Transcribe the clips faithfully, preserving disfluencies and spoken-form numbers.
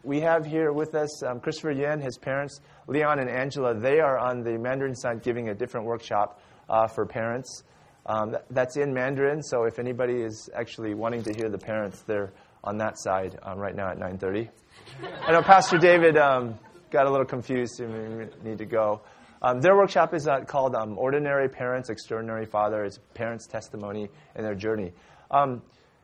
we have here with us um, Christopher Yen, his parents, Leon and Angela. They are on the Mandarin side giving a different workshop uh, for parents. Um, th- that's in Mandarin, so if anybody is actually wanting to hear the parents, they're on that side um, right now at nine thirty. I know Pastor David um, got a little confused, so we need to go. Um, their workshop is uh, called um, Ordinary Parents, Extraordinary Father. It's parents' testimony and their journey. Um,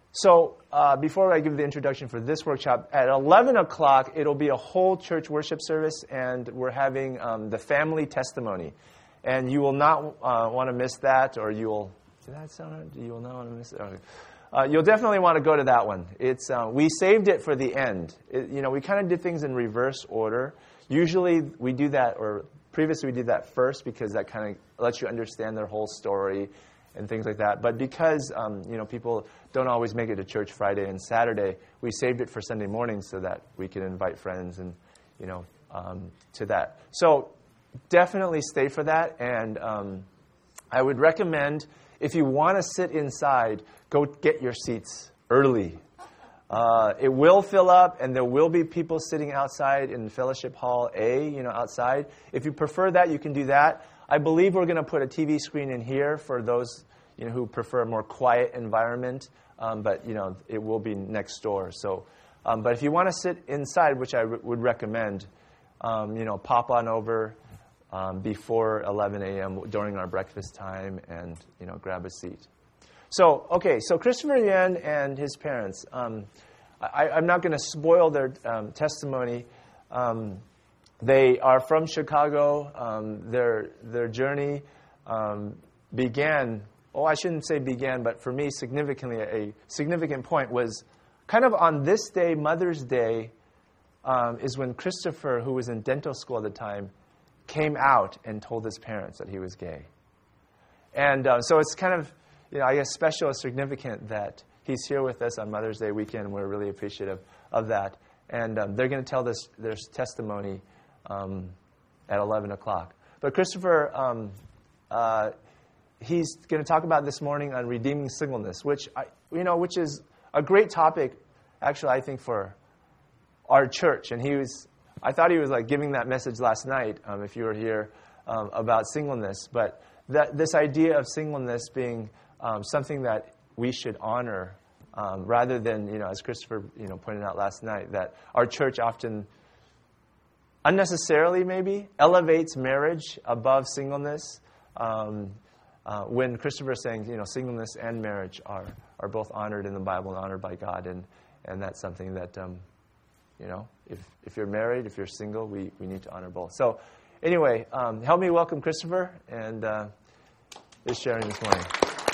so uh, before I give the introduction for this workshop, at eleven o'clock, it'll be a whole church worship service, and we're having um, the family testimony. And you will not uh, want to miss that, or you will, did that sound right? You will not want to miss it. Okay. Uh, you'll definitely want to go to that one. It's uh, we saved it for the end. It, you know, we kind of did things in reverse order. Usually we do that, or previously we did that first because that kind of lets you understand their whole story and things like that. But because um, you know people don't always make it to church Friday and Saturday, we saved it for Sunday morning so that we can invite friends and you know um, to that. So definitely stay for that, and um, I would recommend if you want to sit inside, go get your seats early. Uh, it will fill up, and there will be people sitting outside in Fellowship Hall A, you know, outside. If you prefer that, you can do that. I believe we're going to put a T V screen in here for those, you know, who prefer a more quiet environment. Um, but you know, it will be next door. So, um, but if you want to sit inside, which I r- would recommend, um, you know, pop on over um, before eleven a.m. during our breakfast time, and you know, grab a seat. So, okay, so Christopher Yen and his parents, um, I, I'm not going to spoil their um, testimony. Um, they are from Chicago. Um, their their journey um, began, oh, I shouldn't say began, but for me, significantly, a significant point was kind of on this day, Mother's Day, um, is when Christopher, who was in dental school at the time, came out and told his parents that he was gay. And uh, so it's kind of, you know, I guess special or significant that he's here with us on Mother's Day weekend. We're really appreciative of that. And um, they're going to tell this their testimony um, at eleven o'clock. But Christopher, um, uh, he's going to talk about this morning on redeeming singleness, which I, you know, which is a great topic, actually, I think, for our church. And he was, I thought he was like giving that message last night, um, if you were here, um, about singleness. But that this idea of singleness being Um, something that we should honor, um, rather than, you know, as Christopher, you know, pointed out last night, that our church often, unnecessarily maybe, elevates marriage above singleness. Um, uh, when Christopher is saying, you know, singleness and marriage are, are both honored in the Bible and honored by God, and and that's something that, um, you know, if if you're married, if you're single, we, we need to honor both. So, anyway, um, help me welcome Christopher and uh, his sharing this morning.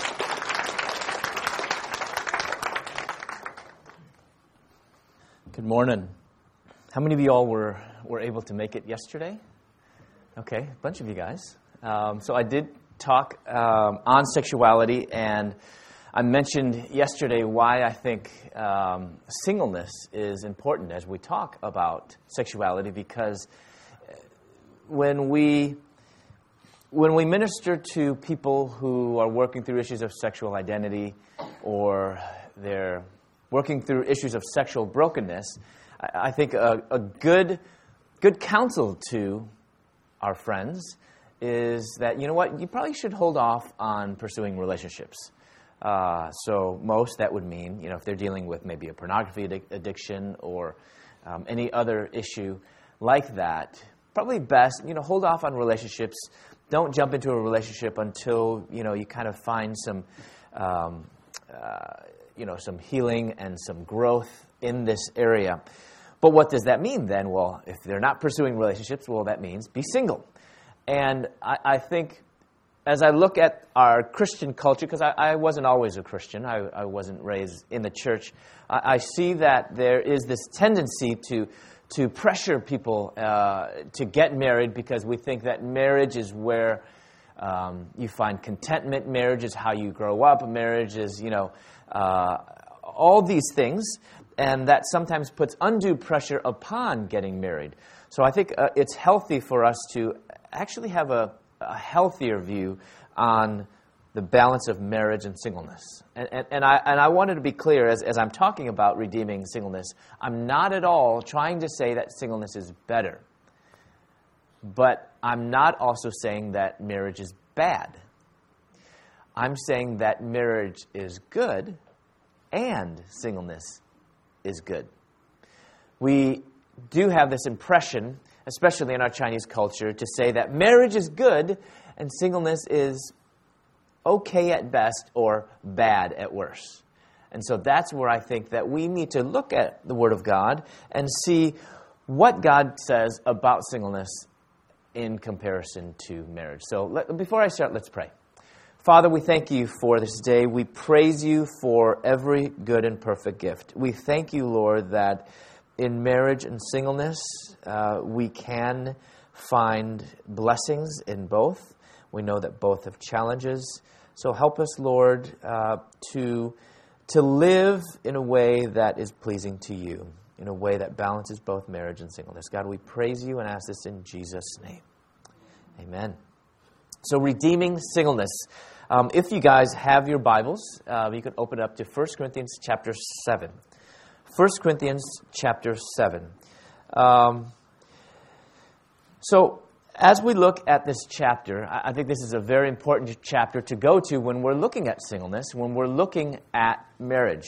Good morning. How many of you all were, were able to make it yesterday? Okay, a bunch of you guys. Um, so I did talk um, on sexuality, and I mentioned yesterday why I think um, singleness is important as we talk about sexuality, because when we when we minister to people who are working through issues of sexual identity, or they're working through issues of sexual brokenness, I, I think a, a good good counsel to our friends is that, you know what, you probably should hold off on pursuing relationships. Uh, so most, that would mean, you know, if they're dealing with maybe a pornography addic- addiction or um, any other issue like that, probably best, you know, hold off on relationships. Don't jump into a relationship until, you know, you kind of find some um, uh, you know, some healing and some growth in this area. But what does that mean then? Well, if they're not pursuing relationships, well, that means be single. And I, I think as I look at our Christian culture, because I, I wasn't always a Christian, I, I wasn't raised in the church, I, I see that there is this tendency to to pressure people uh, to get married, because we think that marriage is where um, you find contentment. Marriage is how you grow up. Marriage is, you know, uh, all these things, and that sometimes puts undue pressure upon getting married. So I think uh, it's healthy for us to actually have a, a healthier view on the balance of marriage and singleness. And, and, and, I, and I wanted to be clear, as, as I'm talking about redeeming singleness, I'm not at all trying to say that singleness is better. But I'm not also saying that marriage is bad. I'm saying that marriage is good and singleness is good. We do have this impression, especially in our Chinese culture, to say that marriage is good and singleness is okay at best or bad at worst. And so that's where I think that we need to look at the Word of God and see what God says about singleness in comparison to marriage. So let, before I start, let's pray. Father, we thank you for this day. We praise you for every good and perfect gift. We thank you, Lord, that in marriage and singleness, uh, we can find blessings in both. We know that both have challenges. So help us, Lord, uh, to, to live in a way that is pleasing to you, in a way that balances both marriage and singleness. God, we praise you and ask this in Jesus' name. Amen. So redeeming singleness. Um, if you guys have your Bibles, uh, you can open up to First Corinthians chapter seven. First Corinthians chapter seven. Um, so as we look at this chapter, I, I think this is a very important chapter to go to when we're looking at singleness, when we're looking at marriage.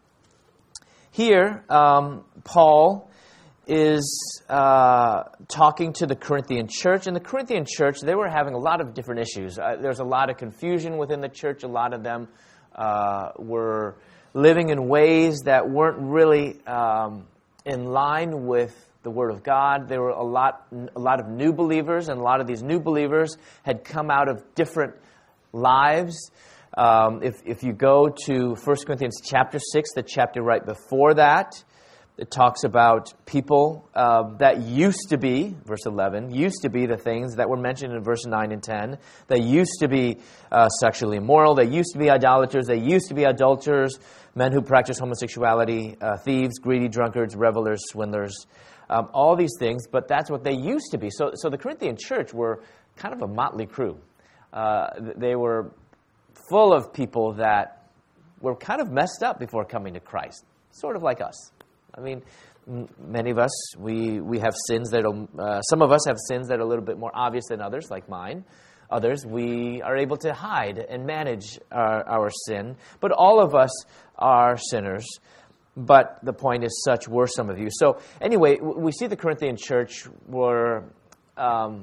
Here, um, Paul is uh, talking to the Corinthian church. And the Corinthian church, they were having a lot of different issues. Uh, there's a lot of confusion within the church. A lot of them uh, were living in ways that weren't really um, in line with the Word of God. There were a lot, a lot of new believers, and a lot of these new believers had come out of different lives. Um, if, if you go to First Corinthians chapter six, the chapter right before that, it talks about people uh, that used to be, verse eleven, used to be the things that were mentioned in verse nine and ten. They used to be uh, sexually immoral. They used to be idolaters. They used to be adulterers, men who practice homosexuality, uh, thieves, greedy, drunkards, revelers, swindlers, um, all these things. But that's what they used to be. So, so the Corinthian church were kind of a motley crew. Uh, they were full of people that were kind of messed up before coming to Christ, sort of like us. I mean, m- many of us, we, we have sins that are, uh, some of us have sins that are a little bit more obvious than others, like mine. Others, we are able to hide and manage our, our sin. But all of us are sinners. But the point is, such were some of you. So anyway, w- we see the Corinthian church were um,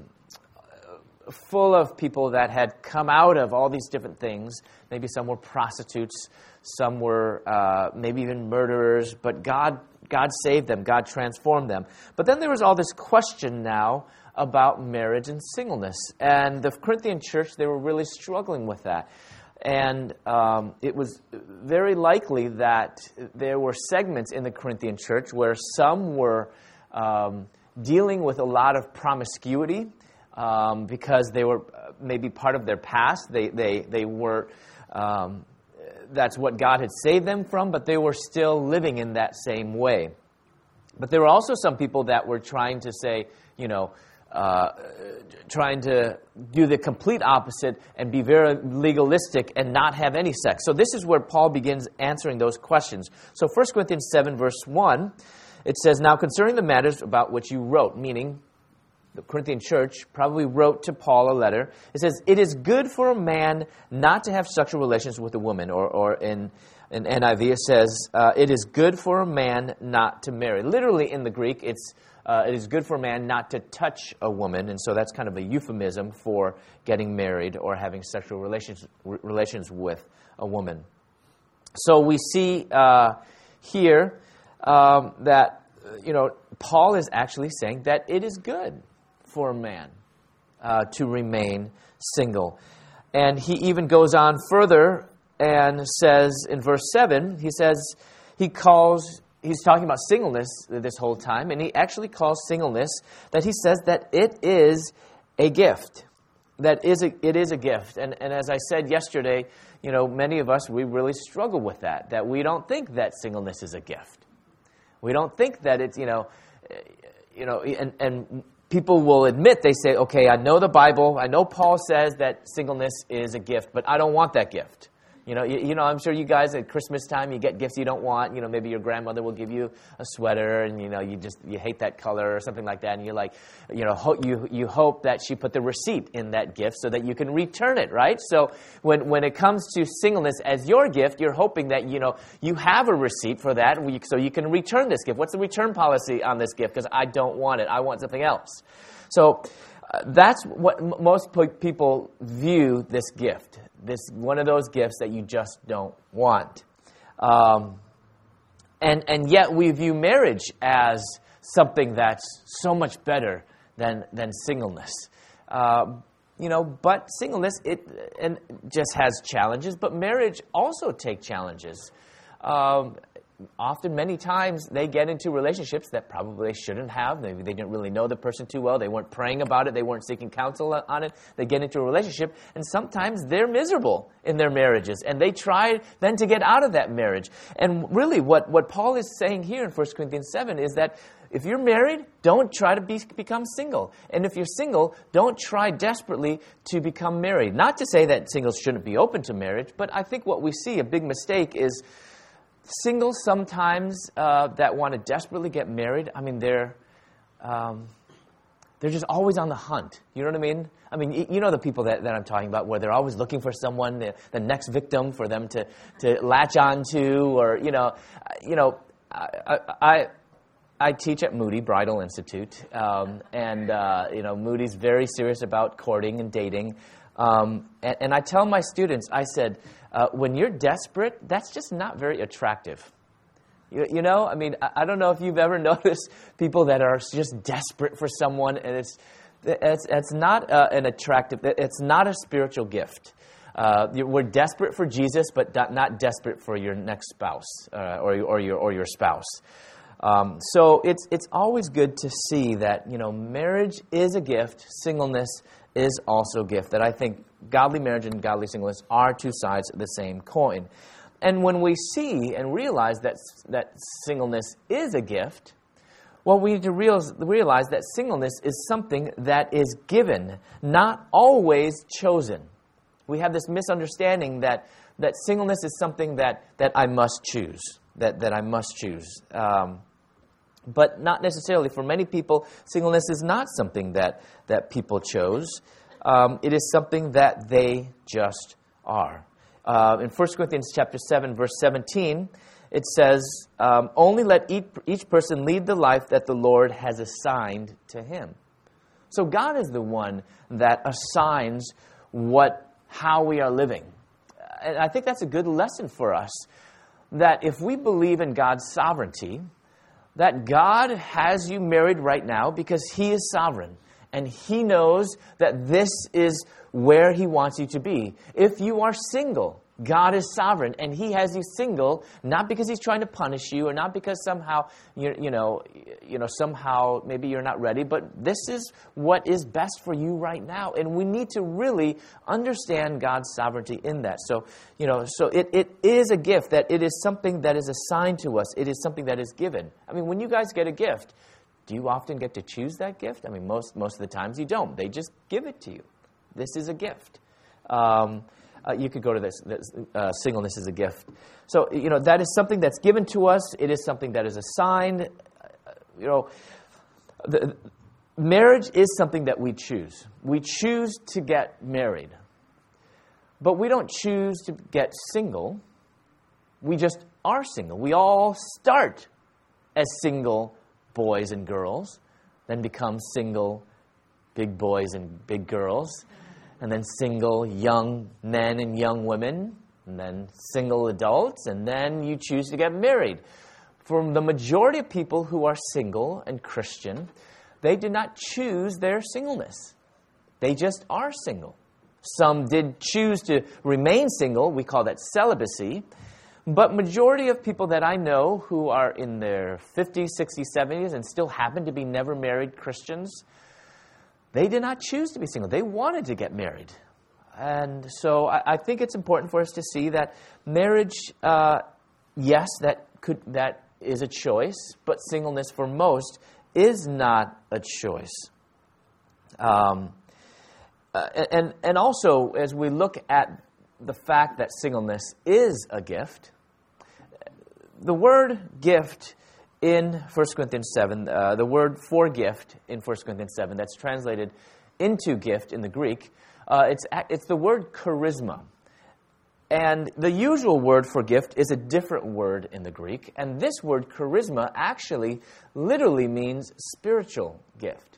full of people that had come out of all these different things. Maybe some were prostitutes. Some were uh, maybe even murderers. But God God saved them. God transformed them. But then there was all this question now about marriage and singleness. And the Corinthian church, they were really struggling with that. And um, it was very likely that there were segments in the Corinthian church where some were um, dealing with a lot of promiscuity um, because they were maybe part of their past. They, they, they were... Um, That's what God had saved them from, but they were still living in that same way. But there were also some people that were trying to say, you know, uh, trying to do the complete opposite and be very legalistic and not have any sex. So this is where Paul begins answering those questions. So First Corinthians seven, verse one, it says, "Now concerning the matters about which you wrote," meaning the Corinthian church probably wrote to Paul a letter. It says, "It is good for a man not to have sexual relations with a woman." Or, or in, in N I V it says, uh, "It is good for a man not to marry." Literally in the Greek, it's uh, it is good for a man not to touch a woman. And so that's kind of a euphemism for getting married or having sexual relations, r- relations with a woman. So we see uh, here um, that, you know, Paul is actually saying that it is good for a man uh, to remain single. And he even goes on further and says in verse seven, he says, he calls, he's talking about singleness this whole time, and he actually calls singleness, that he says that it is a gift. That is a, it is a gift. And, and as I said yesterday, you know, many of us, we really struggle with that, that we don't think that singleness is a gift. We don't think that it's, you know, you know, and, and people will admit, they say, okay, I know the Bible, I know Paul says that singleness is a gift, but I don't want that gift. You know, you, you know, I'm sure you guys at Christmas time, you get gifts you don't want. You know, maybe your grandmother will give you a sweater, and you know, you just you hate that color or something like that, and you're like, you know, ho- you you hope that she put the receipt in that gift so that you can return it, right? So when when it comes to singleness as your gift, you're hoping that you know you have a receipt for that, so you can return this gift. What's the return policy on this gift? Because I don't want it. I want something else. So uh, that's what m- most p- people view this gift. This one of those gifts that you just don't want. Um, and and yet we view marriage as something that's so much better than than singleness. Uh, you know, but singleness it and just has challenges, but marriage also takes challenges. Um, Often, many times, they get into relationships that probably they shouldn't have. Maybe they didn't really know the person too well. They weren't praying about it. They weren't seeking counsel on it. They get into a relationship, and sometimes they're miserable in their marriages. And they try then to get out of that marriage. And really, what, what Paul is saying here in First Corinthians seven is that if you're married, don't try to be, become single. And if you're single, don't try desperately to become married. Not to say that singles shouldn't be open to marriage, but I think what we see, a big mistake, is singles sometimes uh, that want to desperately get married, I mean, they're um, they're just always on the hunt. You know what I mean? I mean, you, you know the people that, that I'm talking about, where they're always looking for someone, the, the next victim for them to, to latch on to, or, you know, you know, I, I, I teach at Moody Bridal Institute, um, and, uh, you know, Moody's very serious about courting and dating. Um, and, and I tell my students, I said, uh, when you're desperate, that's just not very attractive. You, you know, I mean, I, I don't know if you've ever noticed people that are just desperate for someone, and it's it's, it's not uh, an attractive, it's not a spiritual gift. Uh, we're desperate for Jesus, but not, not desperate for your next spouse uh, or, or your or your spouse. Um, so it's it's always good to see that, you know, marriage is a gift, singleness is also a gift. That I think godly marriage and godly singleness are two sides of the same coin. And when we see and realize that that singleness is a gift, well, we need to realize, realize that singleness is something that is given, not always chosen. We have this misunderstanding that that singleness is something that, that I must choose, that, that I must choose. Um, but not necessarily. For many people, singleness is not something that, that people chose. Um, it is something that they just are. Uh, in First Corinthians chapter seven, verse seventeen, it says, um, only let each, each person lead the life that the Lord has assigned to him. So God is the one that assigns what how we are living. And I think that's a good lesson for us, that if we believe in God's sovereignty, that God has you married right now because He is sovereign, and He knows that this is where He wants you to be. If you are single, God is sovereign, and He has you single, not because He's trying to punish you, or not because somehow, you, you know, you know, somehow maybe you're not ready, but this is what is best for you right now. And we need to really understand God's sovereignty in that. So, you know, so it, it is a gift, that it is something that is assigned to us. It is something that is given. I mean, when you guys get a gift, do you often get to choose that gift? I mean, most, most of the times you don't. They just give it to you. This is a gift. Um, Uh, you could go to this, this uh, singleness is a gift. So, you know, that is something that's given to us. It is something that is assigned. Uh, you know, the, marriage is something that we choose. We choose to get married. But we don't choose to get single. We just are single. We all start as single boys and girls, then become single big boys and big girls, and then single young men and young women, and then single adults, and then you choose to get married. For the majority of people who are single and Christian, they did not choose their singleness. They just are single. Some did choose to remain single. We call that celibacy. But majority of people that I know who are in their fifties, sixties, seventies, and still happen to be never married Christians, they did not choose to be single. They wanted to get married. And so I, I think it's important for us to see that marriage, uh, yes, that could that is a choice, but singleness for most is not a choice. Um, uh, and, and also, as we look at the fact that singleness is a gift, the word gift in First Corinthians seven, uh, the word for gift in First Corinthians seven, that's translated into gift in the Greek, uh, it's, it's the word charisma. And the usual word for gift is a different word in the Greek. And this word, charisma, actually literally means spiritual gift.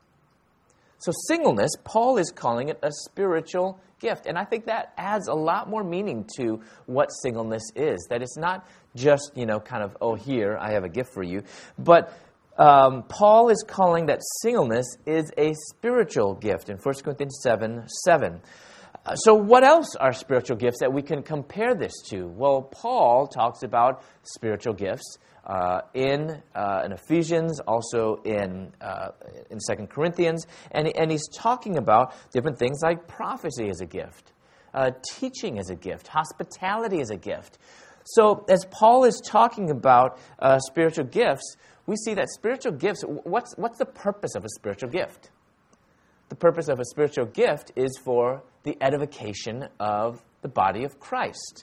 So singleness, Paul is calling it a spiritual gift. And I think that adds a lot more meaning to what singleness is. That it's not just, you know, kind of, oh, here, I have a gift for you. But um, Paul is calling that singleness is a spiritual gift in First Corinthians seven seven. So what else are spiritual gifts that we can compare this to? Well, Paul talks about spiritual gifts uh, in, uh, in Ephesians, also in uh, in Second Corinthians, and, and he's talking about different things like prophecy as a gift, uh, teaching as a gift, hospitality as a gift. So as Paul is talking about uh, spiritual gifts, we see that spiritual gifts, what's, what's the purpose of a spiritual gift? The purpose of a spiritual gift is for the edification of the body of Christ.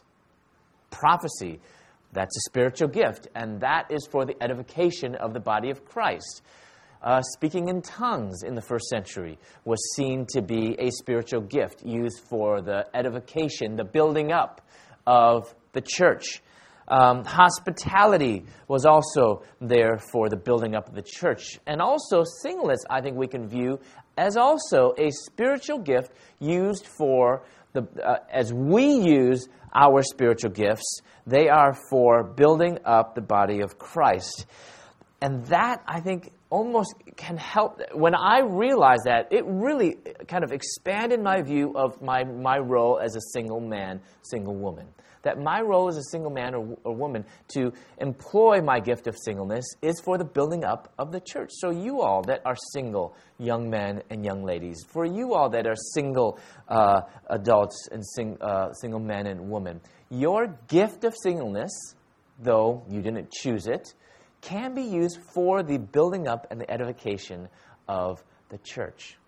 Prophecy, that's a spiritual gift, and that is for the edification of the body of Christ. Uh, speaking in tongues in the first century was seen to be a spiritual gift used for the edification, the building up of the church. Um, hospitality was also there for the building up of the church. And also singleness, I think we can view as also a spiritual gift used for, the uh, as we use our spiritual gifts, they are for building up the body of Christ. And that, I think, almost can help. When I realized that, it really kind of expanded my view of my, my role as a single man, single woman. That my role as a single man or, or woman to employ my gift of singleness is for the building up of the church. So you all that are single young men and young ladies, for you all that are single uh, adults and sing, uh, single men and women, your gift of singleness, though you didn't choose it, can be used for the building up and the edification of the church.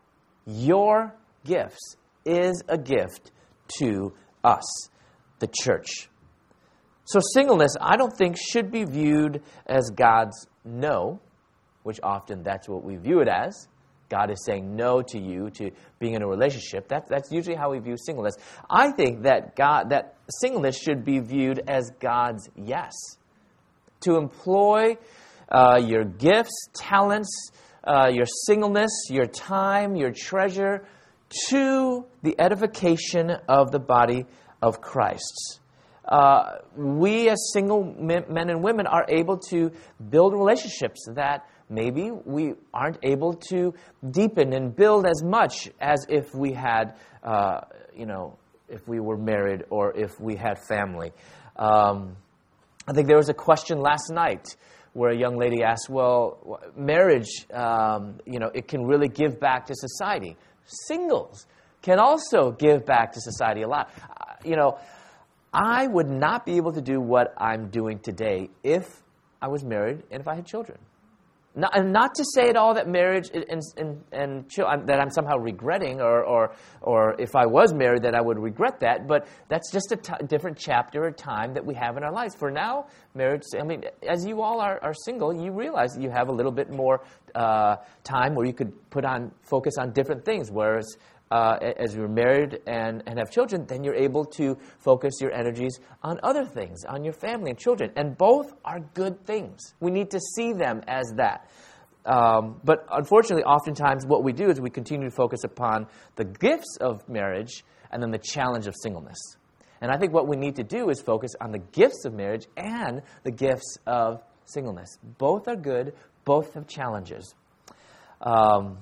Your gifts is a gift to us, the church. So singleness, I don't think, should be viewed as God's no, which often that's what we view it as. God is saying no to you, to being in a relationship. That, that's usually how we view singleness. I think that God, that singleness should be viewed as God's yes. To employ uh, your gifts, talents, uh, your singleness, your time, your treasure, to the edification of the body of Christ. Uh, we as single men and women are able to build relationships that maybe we aren't able to deepen and build as much as if we had, uh, you know, if we were married or if we had family. Um, I think there was a question last night where a young lady asked, well, marriage, um, you know, it can really give back to society. Singles can also give back to society a lot. Uh, you know, I would not be able to do what I'm doing today if I was married and if I had children. Not, and not to say at all that marriage and, and, and that I'm somehow regretting, or, or or if I was married that I would regret that, but that's just a t- different chapter or time that we have in our lives. For now, marriage, I mean, as you all are, are single, you realize that you have a little bit more uh, time where you could put on, focus on different things, whereas Uh, as you're married and, and have children, then you're able to focus your energies on other things, on your family and children. And both are good things. We need to see them as that. Um, but unfortunately, oftentimes what we do is we continue to focus upon the gifts of marriage and then the challenge of singleness. And I think what we need to do is focus on the gifts of marriage and the gifts of singleness. Both are good. Both have challenges. Um,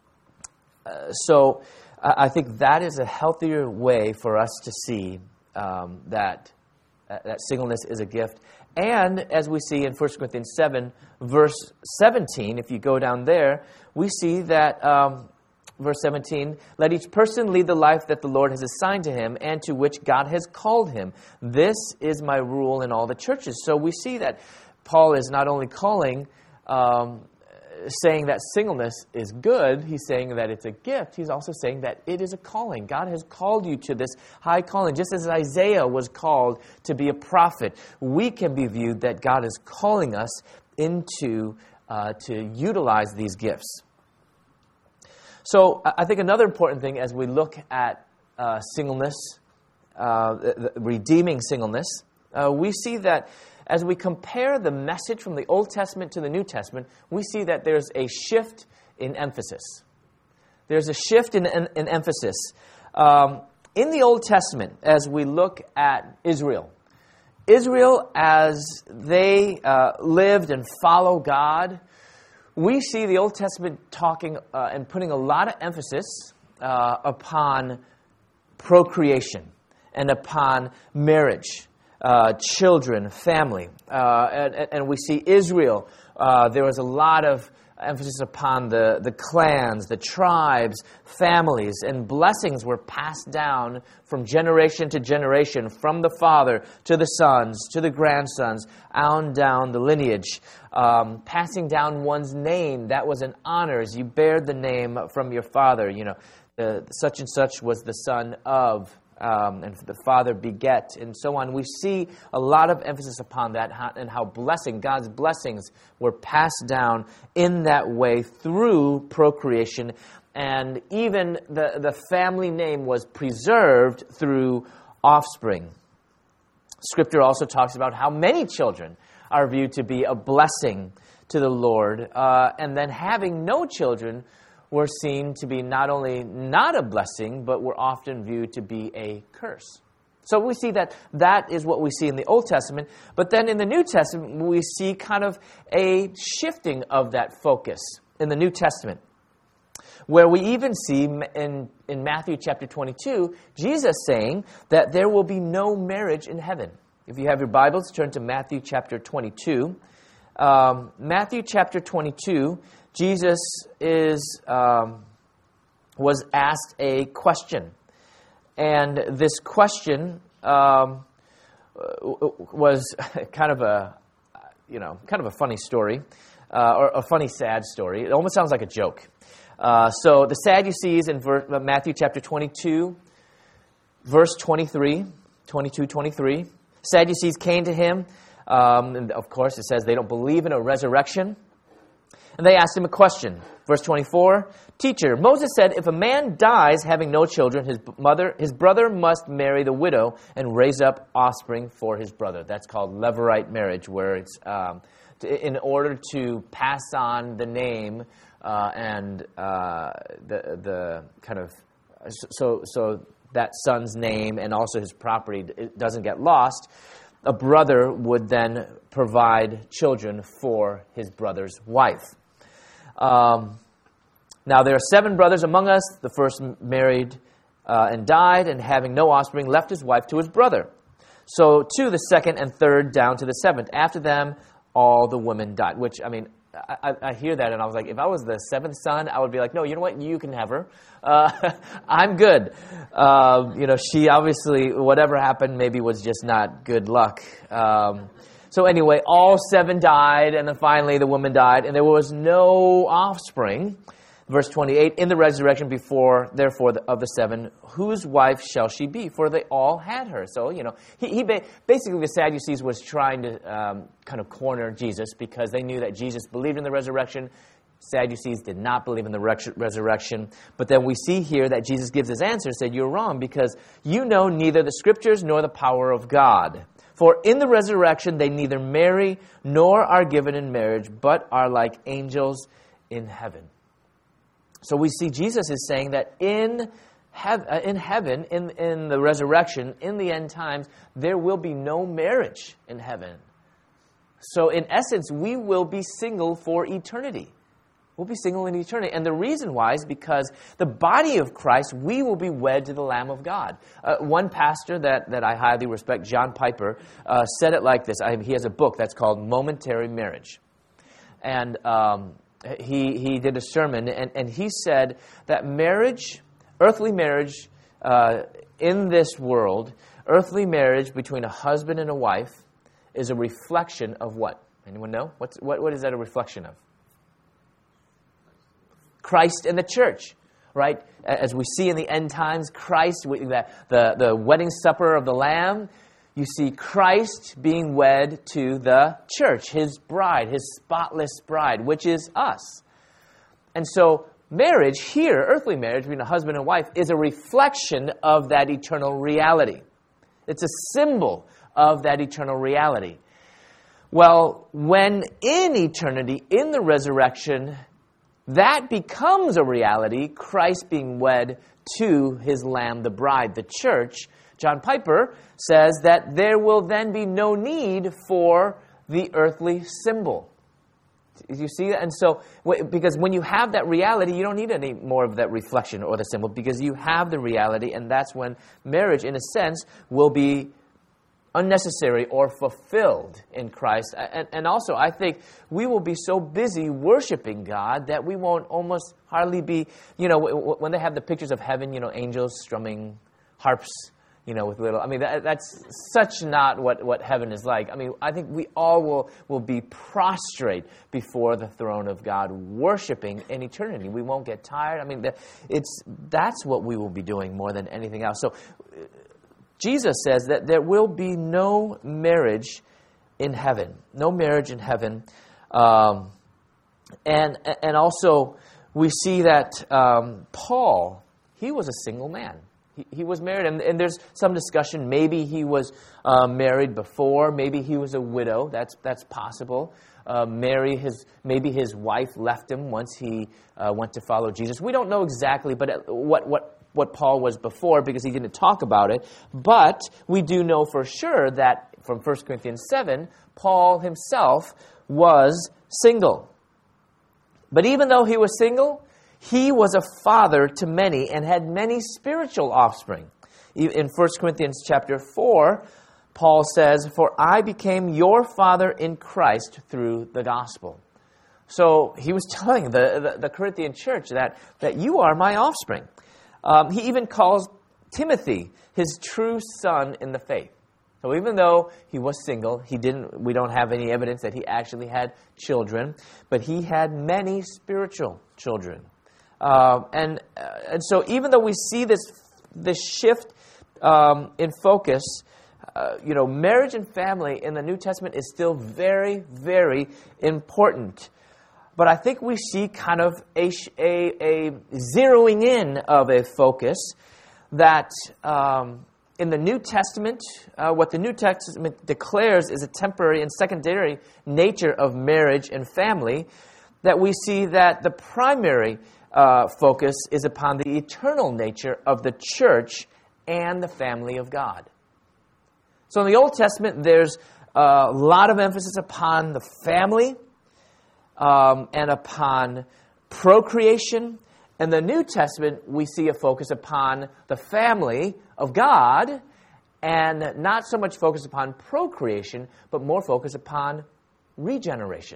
uh, so... I think that is a healthier way for us to see um, that uh, that singleness is a gift. And as we see in First Corinthians seven, verse seventeen, if you go down there, we see that, um, verse seventeen, let each person lead the life that the Lord has assigned to him and to which God has called him. This is my rule in all the churches. So we see that Paul is not only calling um, saying that singleness is good. He's saying that it's a gift. He's also saying that it is a calling. God has called you to this high calling. Just as Isaiah was called to be a prophet, we can be viewed that God is calling us into uh, to utilize these gifts. So I think another important thing as we look at uh, singleness, uh, the, the redeeming singleness, uh, we see that as we compare the message from the Old Testament to the New Testament, we see that there's a shift in emphasis. There's a shift in, in, in emphasis. Um, in the Old Testament, as we look at Israel, Israel as they uh, lived and follow God, we see the Old Testament talking uh, and putting a lot of emphasis uh, upon procreation and upon marriage, uh, children, family. Uh, and, and we see Israel, uh, there was a lot of emphasis upon the, the clans, the tribes, families, and blessings were passed down from generation to generation, from the father to the sons, to the grandsons, on down the lineage. Um, passing down one's name, that was an honor, as you bear the name from your father. You know, the, such and such was the son of, Um, and the Father beget, and so on. We see a lot of emphasis upon that and how blessing, God's blessings were passed down in that way through procreation, and even the, the family name was preserved through offspring. Scripture also talks about how many children are viewed to be a blessing to the Lord, uh, and then having no children were seen to be not only not a blessing, but were often viewed to be a curse. So we see that that is what we see in the Old Testament. But then in the New Testament, we see kind of a shifting of that focus in the New Testament, where we even see in, in Matthew chapter twenty-two, Jesus saying that there will be no marriage in heaven. If you have your Bibles, turn to Matthew chapter twenty-two. Um, Matthew chapter twenty-two, Jesus is um, was asked a question, and this question um, was kind of a, you know, kind of a funny story, uh, or a funny sad story. It almost sounds like a joke. Uh, so the Sadducees in ver- Matthew chapter twenty-two, verse twenty-three, twenty-two, twenty-three. Sadducees came to him. Um, and of course, it says they don't believe in a resurrection. And they asked him a question. Verse twenty-four, Teacher, Moses said, if a man dies having no children, his mother, his brother must marry the widow and raise up offspring for his brother. That's called levirate marriage, where it's um, to, in order to pass on the name uh, and uh, the the kind of so so that son's name and also his property it doesn't get lost. A brother would then provide children for his brother's wife. Um, now there are seven brothers among us. The first married uh, and died, and having no offspring, left his wife to his brother. So to the second and third, down to the seventh. After them, all the women died. Which, I mean, I, I hear that, and I was like, if I was the seventh son, I would be like, no, you know what? You can have her. Uh, I'm good. Uh, you know, she obviously, whatever happened, maybe was just not good luck. Um, so anyway, all seven died, and then finally the woman died, and there was no offspring. Verse twenty-eight, in the resurrection before, therefore, the, of the seven, whose wife shall she be? For they all had her. So, you know, he, he ba- basically the Sadducees was trying to um, kind of corner Jesus because they knew that Jesus believed in the resurrection. Sadducees did not believe in the re- resurrection. But then we see here that Jesus gives his answer and said, you're wrong because you know neither the Scriptures nor the power of God. For in the resurrection they neither marry nor are given in marriage, but are like angels in heaven. So we see Jesus is saying that in hev- uh, in heaven, in, in the resurrection, in the end times, there will be no marriage in heaven. So in essence, we will be single for eternity. We'll be single in eternity. And the reason why is because the body of Christ, we will be wed to the Lamb of God. Uh, one pastor that, that I highly respect, John Piper, uh, said it like this. I, he has a book that's called Momentary Marriage. And um, he he did a sermon, and, and he said that marriage, earthly marriage uh, in this world, earthly marriage between a husband and a wife is a reflection of what? Anyone know? What's, what What is that a reflection of? Christ and the church, right? As we see in the end times, Christ, the, the, the wedding supper of the Lamb, you see Christ being wed to the church, his bride, his spotless bride, which is us. And so marriage here, earthly marriage between a husband and wife, is a reflection of that eternal reality. It's a symbol of that eternal reality. Well, when in eternity, in the resurrection, that becomes a reality, Christ being wed to his Lamb, the bride, the church, John Piper says that there will then be no need for the earthly symbol. You see that? And so, because when you have that reality, you don't need any more of that reflection or the symbol, because you have the reality, and that's when marriage, in a sense, will be unnecessary or fulfilled in Christ. And, and also, I think we will be so busy worshiping God that we won't almost hardly be, you know, when they have the pictures of heaven, you know, angels strumming harps, you know, with little, I mean, that, that's such not what, what heaven is like. I mean, I think we all will, will be prostrate before the throne of God, worshiping in eternity. We won't get tired. I mean, the, it's that's what we will be doing more than anything else. So Jesus says that there will be no marriage in heaven, no marriage in heaven. Um, and, and also, we see that um, Paul, he was a single man. He, he was married, and, and there's some discussion. Maybe he was uh, married before. Maybe he was a widow. That's that's possible. Uh, Mary, his maybe his wife left him once he uh, went to follow Jesus. We don't know exactly, but what what what Paul was before, because he didn't talk about it. But we do know for sure that from First Corinthians seven, Paul himself was single. But even though he was single, he was a father to many and had many spiritual offspring. In First Corinthians chapter four, Paul says, "For I became your father in Christ through the gospel." So he was telling the, the, the Corinthian church that, that you are my offspring. Um, he even calls Timothy his true son in the faith. So even though he was single, he didn't. We don't have any evidence that he actually had children, but he had many spiritual children. Uh, and uh, and so even though we see this this shift um, in focus, uh, you know, marriage and family in the New Testament is still very, very important. But I think we see kind of a, a, a zeroing in of a focus that um, in the New Testament, uh, what the New Testament declares is a temporary and secondary nature of marriage and family, that we see that the primary Uh, focus is upon the eternal nature of the church and the family of God. So in the Old Testament, there's a lot of emphasis upon the family um, and upon procreation. In the New Testament, we see a focus upon the family of God, and not so much focus upon procreation, but more focus upon regeneration.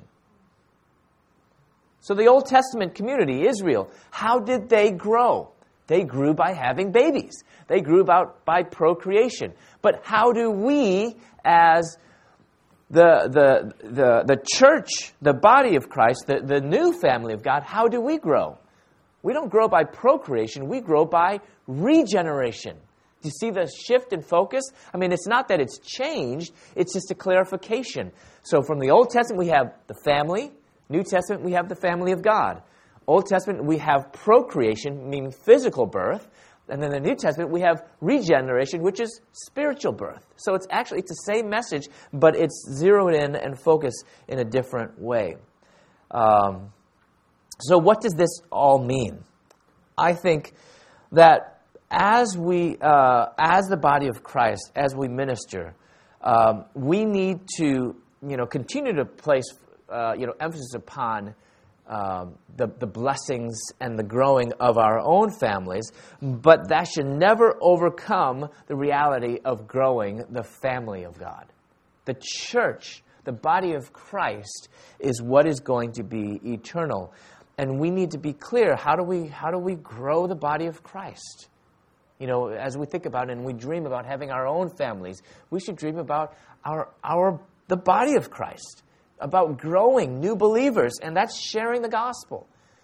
So the Old Testament community, Israel, how did they grow? They grew by having babies. They grew about by procreation. But how do we, as the the the, the church, the body of Christ, the, the new family of God, how do we grow? We don't grow by procreation. We grow by regeneration. Do you see the shift in focus? I mean, it's not that it's changed. It's just a clarification. So from the Old Testament, we have the family. New Testament, we have the family of God. Old Testament, we have procreation, meaning physical birth. And then in the New Testament, we have regeneration, which is spiritual birth. So it's actually, it's the same message, but it's zeroed in and focused in a different way. Um, so what does this all mean? I think that as we, uh, as the body of Christ, as we minister, um, we need to, you know, continue to place Uh, you know, emphasis upon um, the, the blessings and the growing of our own families, but that should never overcome the reality of growing the family of God. The church, the body of Christ, is what is going to be eternal, and we need to be clear. How do we how do we grow the body of Christ? You know, as we think about it and we dream about having our own families, we should dream about our our the body of Christ, about growing new believers, and that's sharing the gospel.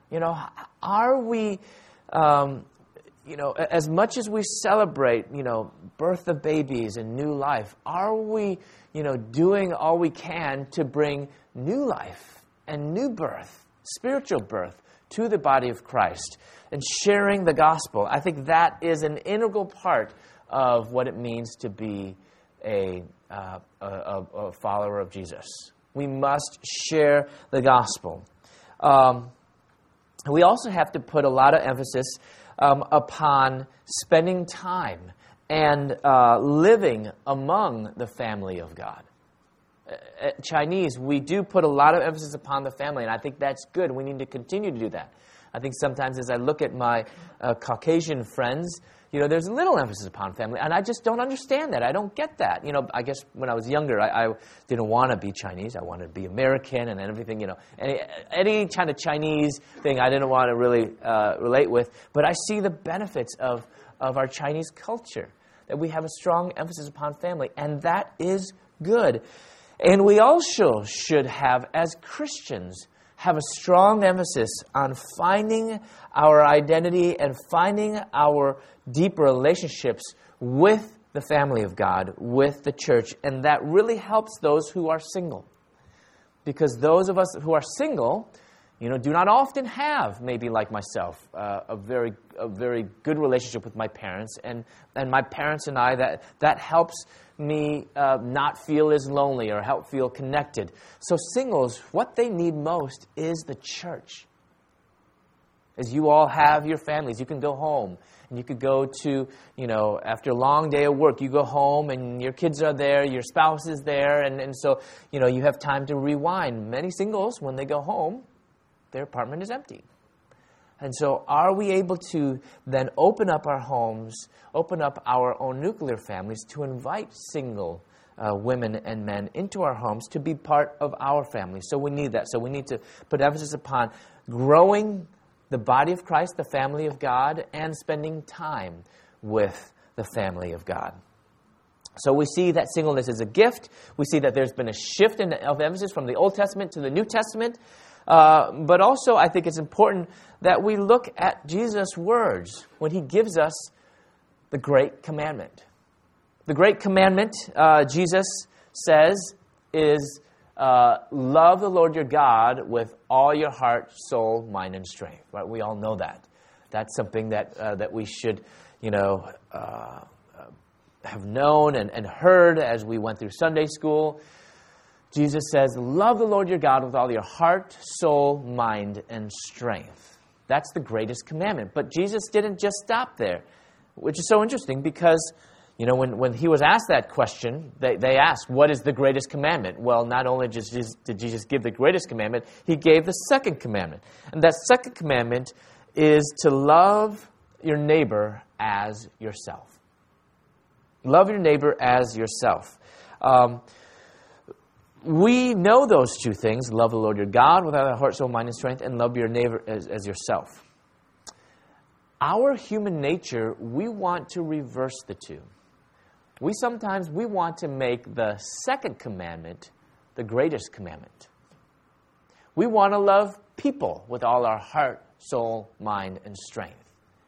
You know, are we, um, you know, as much as we celebrate, you know, birth of babies and new life, are we, you know, doing all we can to bring new life and new birth, spiritual birth, to the body of Christ and sharing the gospel? I think that is an integral part of what it means to be a, uh, a, a follower of Jesus. We must share the gospel. Um, we also have to put a lot of emphasis um, upon spending time and uh, living among the family of God. At Chinese, we do put a lot of emphasis upon the family, and I think that's good. We need to continue to do that. I think sometimes as I look at my uh, Caucasian friends, you know, there's a little emphasis upon family, and I just don't understand that. I don't get that. You know, I guess when I was younger, I, I didn't want to be Chinese. I wanted to be American and everything, you know. Any, any kind of Chinese thing I didn't want to really uh, relate with. But I see the benefits of, of our Chinese culture, that we have a strong emphasis upon family, and that is good. And we also should have, as Christians, have a strong emphasis on finding our identity and finding our deep relationships with the family of God, with the church. And that really helps those who are single. Because those of us who are single, you know, do not often have, maybe like myself, uh, a very a very good relationship with my parents. And, and my parents and I, that, that helps me uh, not feel as lonely or help feel connected. So singles, what they need most is the church. As you all have your families, you can go home. And you could go to, you know, after a long day of work, you go home and your kids are there, your spouse is there. And, and so, you know, you have time to rewind. Many singles, when they go home, their apartment is empty. And so are we able to then open up our homes, open up our own nuclear families to invite single uh, women and men into our homes to be part of our family? So we need that. So we need to put emphasis upon growing the body of Christ, the family of God, and spending time with the family of God. So we see that singleness is a gift. We see that there's been a shift in, of emphasis from the Old Testament to the New Testament. Uh, but also, I think it's important that we look at Jesus' words when he gives us the Great Commandment. The Great Commandment, uh, Jesus says, is uh, love the Lord your God with all your heart, soul, mind, and strength. Right? We all know that. That's something that uh, that we should, you know, uh, have known and, and heard as we went through Sunday school. Jesus says, love the Lord your God with all your heart, soul, mind, and strength. That's the greatest commandment. But Jesus didn't just stop there, which is so interesting because, you know, when, when he was asked that question, they, they asked, what is the greatest commandment? Well, not only just did Jesus give the greatest commandment, he gave the second commandment. And that second commandment is to love your neighbor as yourself. Love your neighbor as yourself. Um, We know those two things, love the Lord your God with all your heart, soul, mind, and strength, and love your neighbor as, as yourself. Our human nature, we want to reverse the two. We sometimes, we want to make the second commandment the greatest commandment. We want to love people with all our heart, soul, mind, and strength.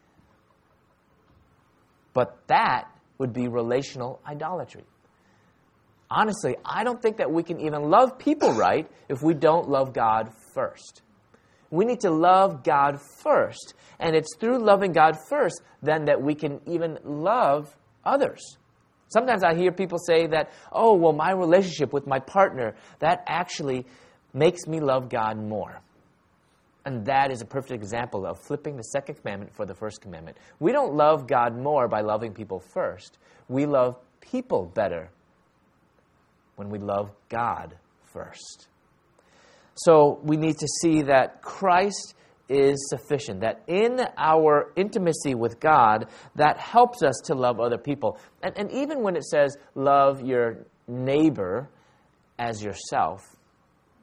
But that would be relational idolatry. Honestly, I don't think that we can even love people right if we don't love God first. We need to love God first. And it's through loving God first then that we can even love others. Sometimes I hear people say that, oh, well, my relationship with my partner, that actually makes me love God more. And that is a perfect example of flipping the second commandment for the first commandment. We don't love God more by loving people first. We love people better when we love God first. So we need to see that Christ is sufficient, that in our intimacy with God, that helps us to love other people. And, and even when it says, love your neighbor as yourself,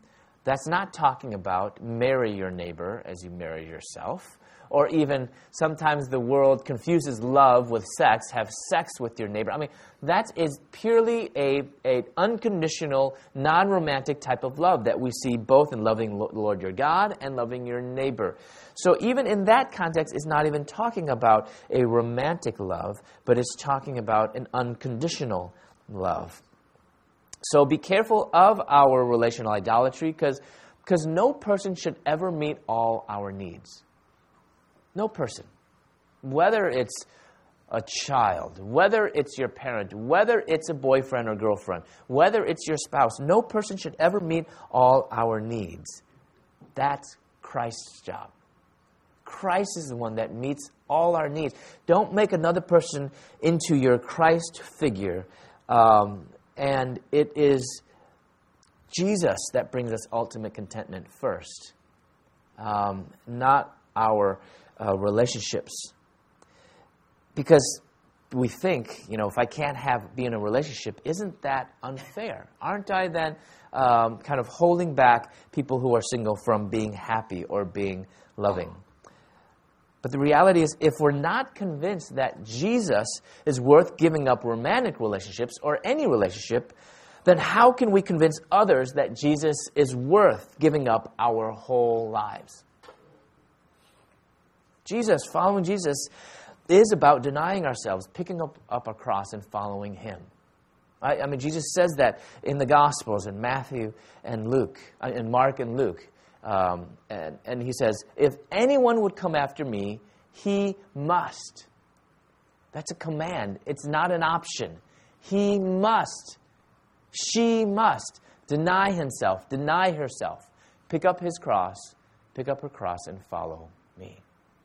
That's not talking about marry your neighbor as you marry yourself, or even sometimes the world confuses love with sex, have sex with your neighbor. I mean, that is purely a, a unconditional, non-romantic type of love that we see both in loving the Lord your God and loving your neighbor. So even in that context, it's not even talking about a romantic love, but it's talking about an unconditional love. So be careful of our relational idolatry, because because no person should ever meet all our needs. No person. Whether it's a child, whether it's your parent, whether it's a boyfriend or girlfriend, whether it's your spouse, no person should ever meet all our needs. That's Christ's job. Christ is the one that meets all our needs. Don't make another person into your Christ figure. Um, and it is Jesus that brings us ultimate contentment first, um, not our uh, relationships. Because we think, you know, if I can't have be in a relationship, isn't that unfair? Aren't I then um, kind of holding back people who are single from being happy or being loving? But the reality is, if we're not convinced that Jesus is worth giving up romantic relationships or any relationship, then how can we convince others that Jesus is worth giving up our whole lives? Jesus, following Jesus, is about denying ourselves, picking up, up a cross and following Him. Right? I mean, Jesus says that in the Gospels, in Matthew and Luke, in Mark and Luke. Um, and, and He says, if anyone would come after me, he must. That's a command. It's not an option. He must. She must deny himself, deny herself, pick up his cross, pick up her cross, and follow me.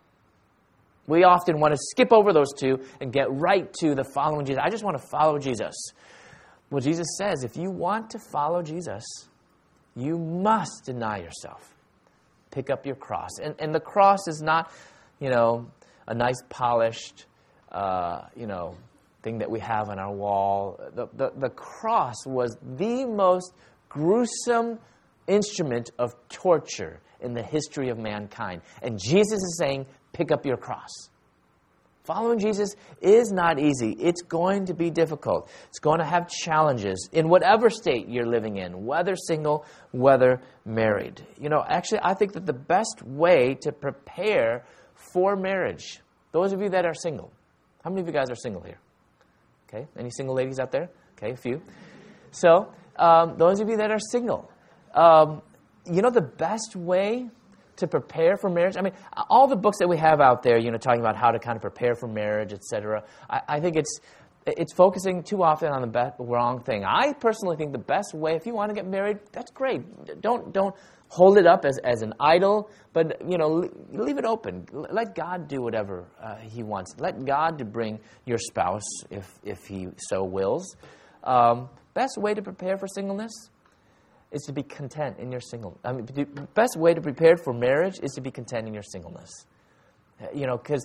We often want to skip over those two and get right to the following Jesus. I just want to follow Jesus. Well, Jesus says, if you want to follow Jesus, you must deny yourself. Pick up your cross. And, and the cross is not, you know, a nice polished, uh, you know, thing that we have on our wall. The, the, the cross was the most gruesome instrument of torture in the history of mankind. And Jesus is saying, pick up your cross. Following Jesus is not easy. It's going to be difficult. It's going to have challenges in whatever state you're living in, whether single, whether married. You know, actually, I think that the best way to prepare for marriage, those of you that are single, how many of you guys are single here? Okay, any single ladies out there? Okay, a few. So, um, those of you that are single, um, you know the best way to prepare for marriage? I mean, all the books that we have out there, you know, talking about how to kind of prepare for marriage, et cetera, I, I think it's it's focusing too often on the be- wrong thing. I personally think the best way, if you want to get married, that's great. Don't don't hold it up as, as an idol, but, you know, leave it open. Let God do whatever uh, He wants. Let God to bring your spouse if if He so wills. Um, best way to prepare for singleness is to be content in your single. I mean, the best way to prepare for marriage is to be content in your singleness. You know, because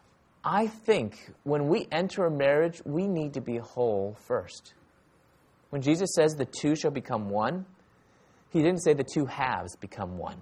I think when we enter a marriage, we need to be whole first. When Jesus says the two shall become one, He didn't say the two halves become one.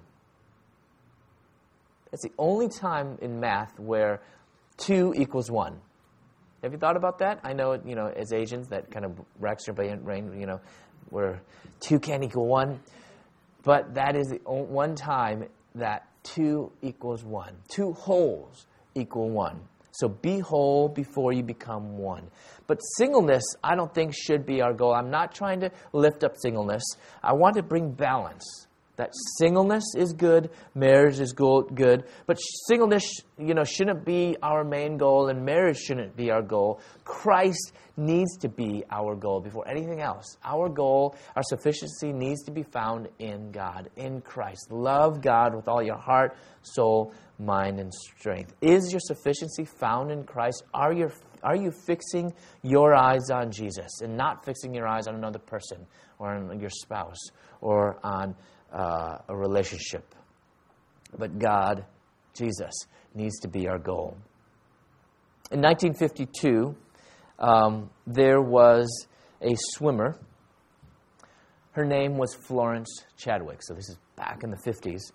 That's the only time in math where two equals one. Have you thought about that? I know, you know, as Asians, that kind of racks your brain, you know, where two can't equal one. But that is the one time that two equals one. Two wholes equal one. So be whole before you become one. But singleness, I don't think, should be our goal. I'm not trying to lift up singleness. I want to bring balance. That singleness is good, marriage is good, but singleness, you know, shouldn't be our main goal, and marriage shouldn't be our goal. Christ needs to be our goal before anything else. Our goal, our sufficiency needs to be found in God, in Christ. Love God with all your heart, soul, mind, and strength. Is your sufficiency found in Christ? Are you are you fixing your eyes on Jesus and not fixing your eyes on another person or on your spouse or on Uh, a relationship? But God, Jesus, needs to be our goal. In nineteen fifty-two, um, there was a swimmer. Her name was Florence Chadwick. So this is back in the fifties.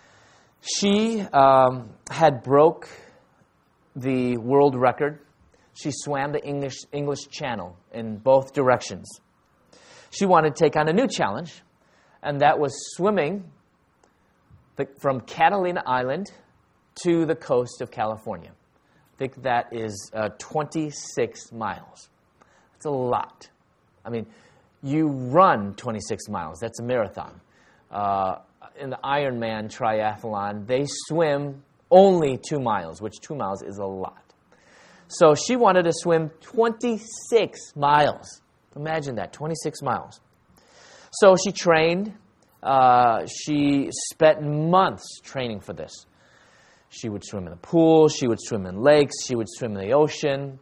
She um, had broke the world record. She swam the English English Channel in both directions. She wanted to take on a new challenge, and that was swimming the, from Catalina Island to the coast of California. I think that is uh, twenty-six miles. That's a lot. I mean, you run twenty-six miles. That's a marathon. Uh, in the Ironman triathlon, they swim only two miles, which two miles is a lot. So she wanted to swim twenty-six miles. Imagine that, twenty-six miles. So she trained. Uh, she spent months training for this. She would swim in the pool. She would swim in lakes. She would swim in the ocean.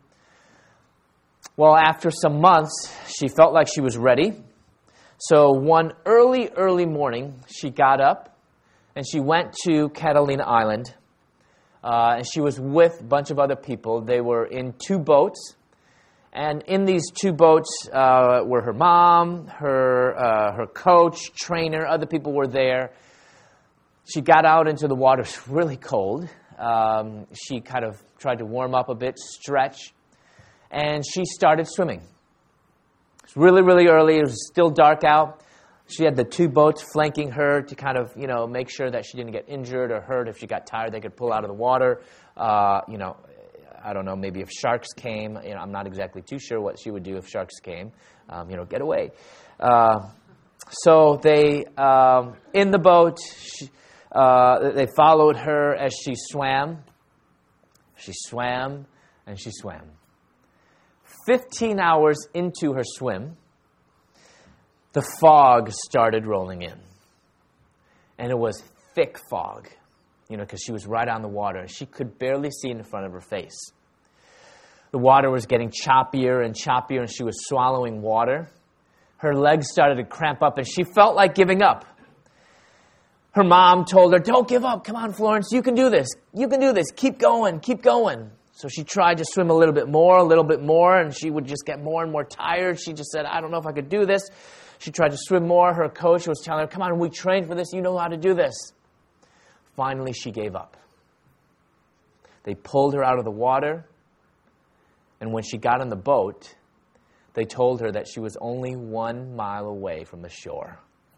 Well, after some months, she felt like she was ready. So one early, early morning, she got up and she went to Catalina Island. Uh, and she was with a bunch of other people. They were in two boats. And in these two boats uh, were her mom, her uh, her coach, trainer, other people were there. She got out into the water. It was really cold. Um, she kind of tried to warm up a bit, stretch. And she started swimming. It was really, really early. It was still dark out. She had the two boats flanking her to kind of, you know, make sure that she didn't get injured or hurt. If she got tired, they could pull out of the water. Uh, you know, I don't know, maybe if sharks came, you know, I'm not exactly too sure what she would do if sharks came. Um, you know, get away. Uh, so they, um, in the boat, she, uh, they followed her as she swam. She swam and she swam. Fifteen hours into her swim, the fog started rolling in. And it was thick fog, you know, because she was right on the water. And she could barely see in front of her face. The water was getting choppier and choppier, and she was swallowing water. Her legs started to cramp up, and she felt like giving up. Her mom told her, don't give up. Come on, Florence, you can do this. You can do this. Keep going, keep going. So she tried to swim a little bit more, a little bit more, and she would just get more and more tired. She just said, I don't know if I could do this. She tried to swim more. Her coach was telling her, come on, we trained for this. You know how to do this. Finally, she gave up. They pulled her out of the water, and when she got on the boat, they told her that she was only one mile away from the shore.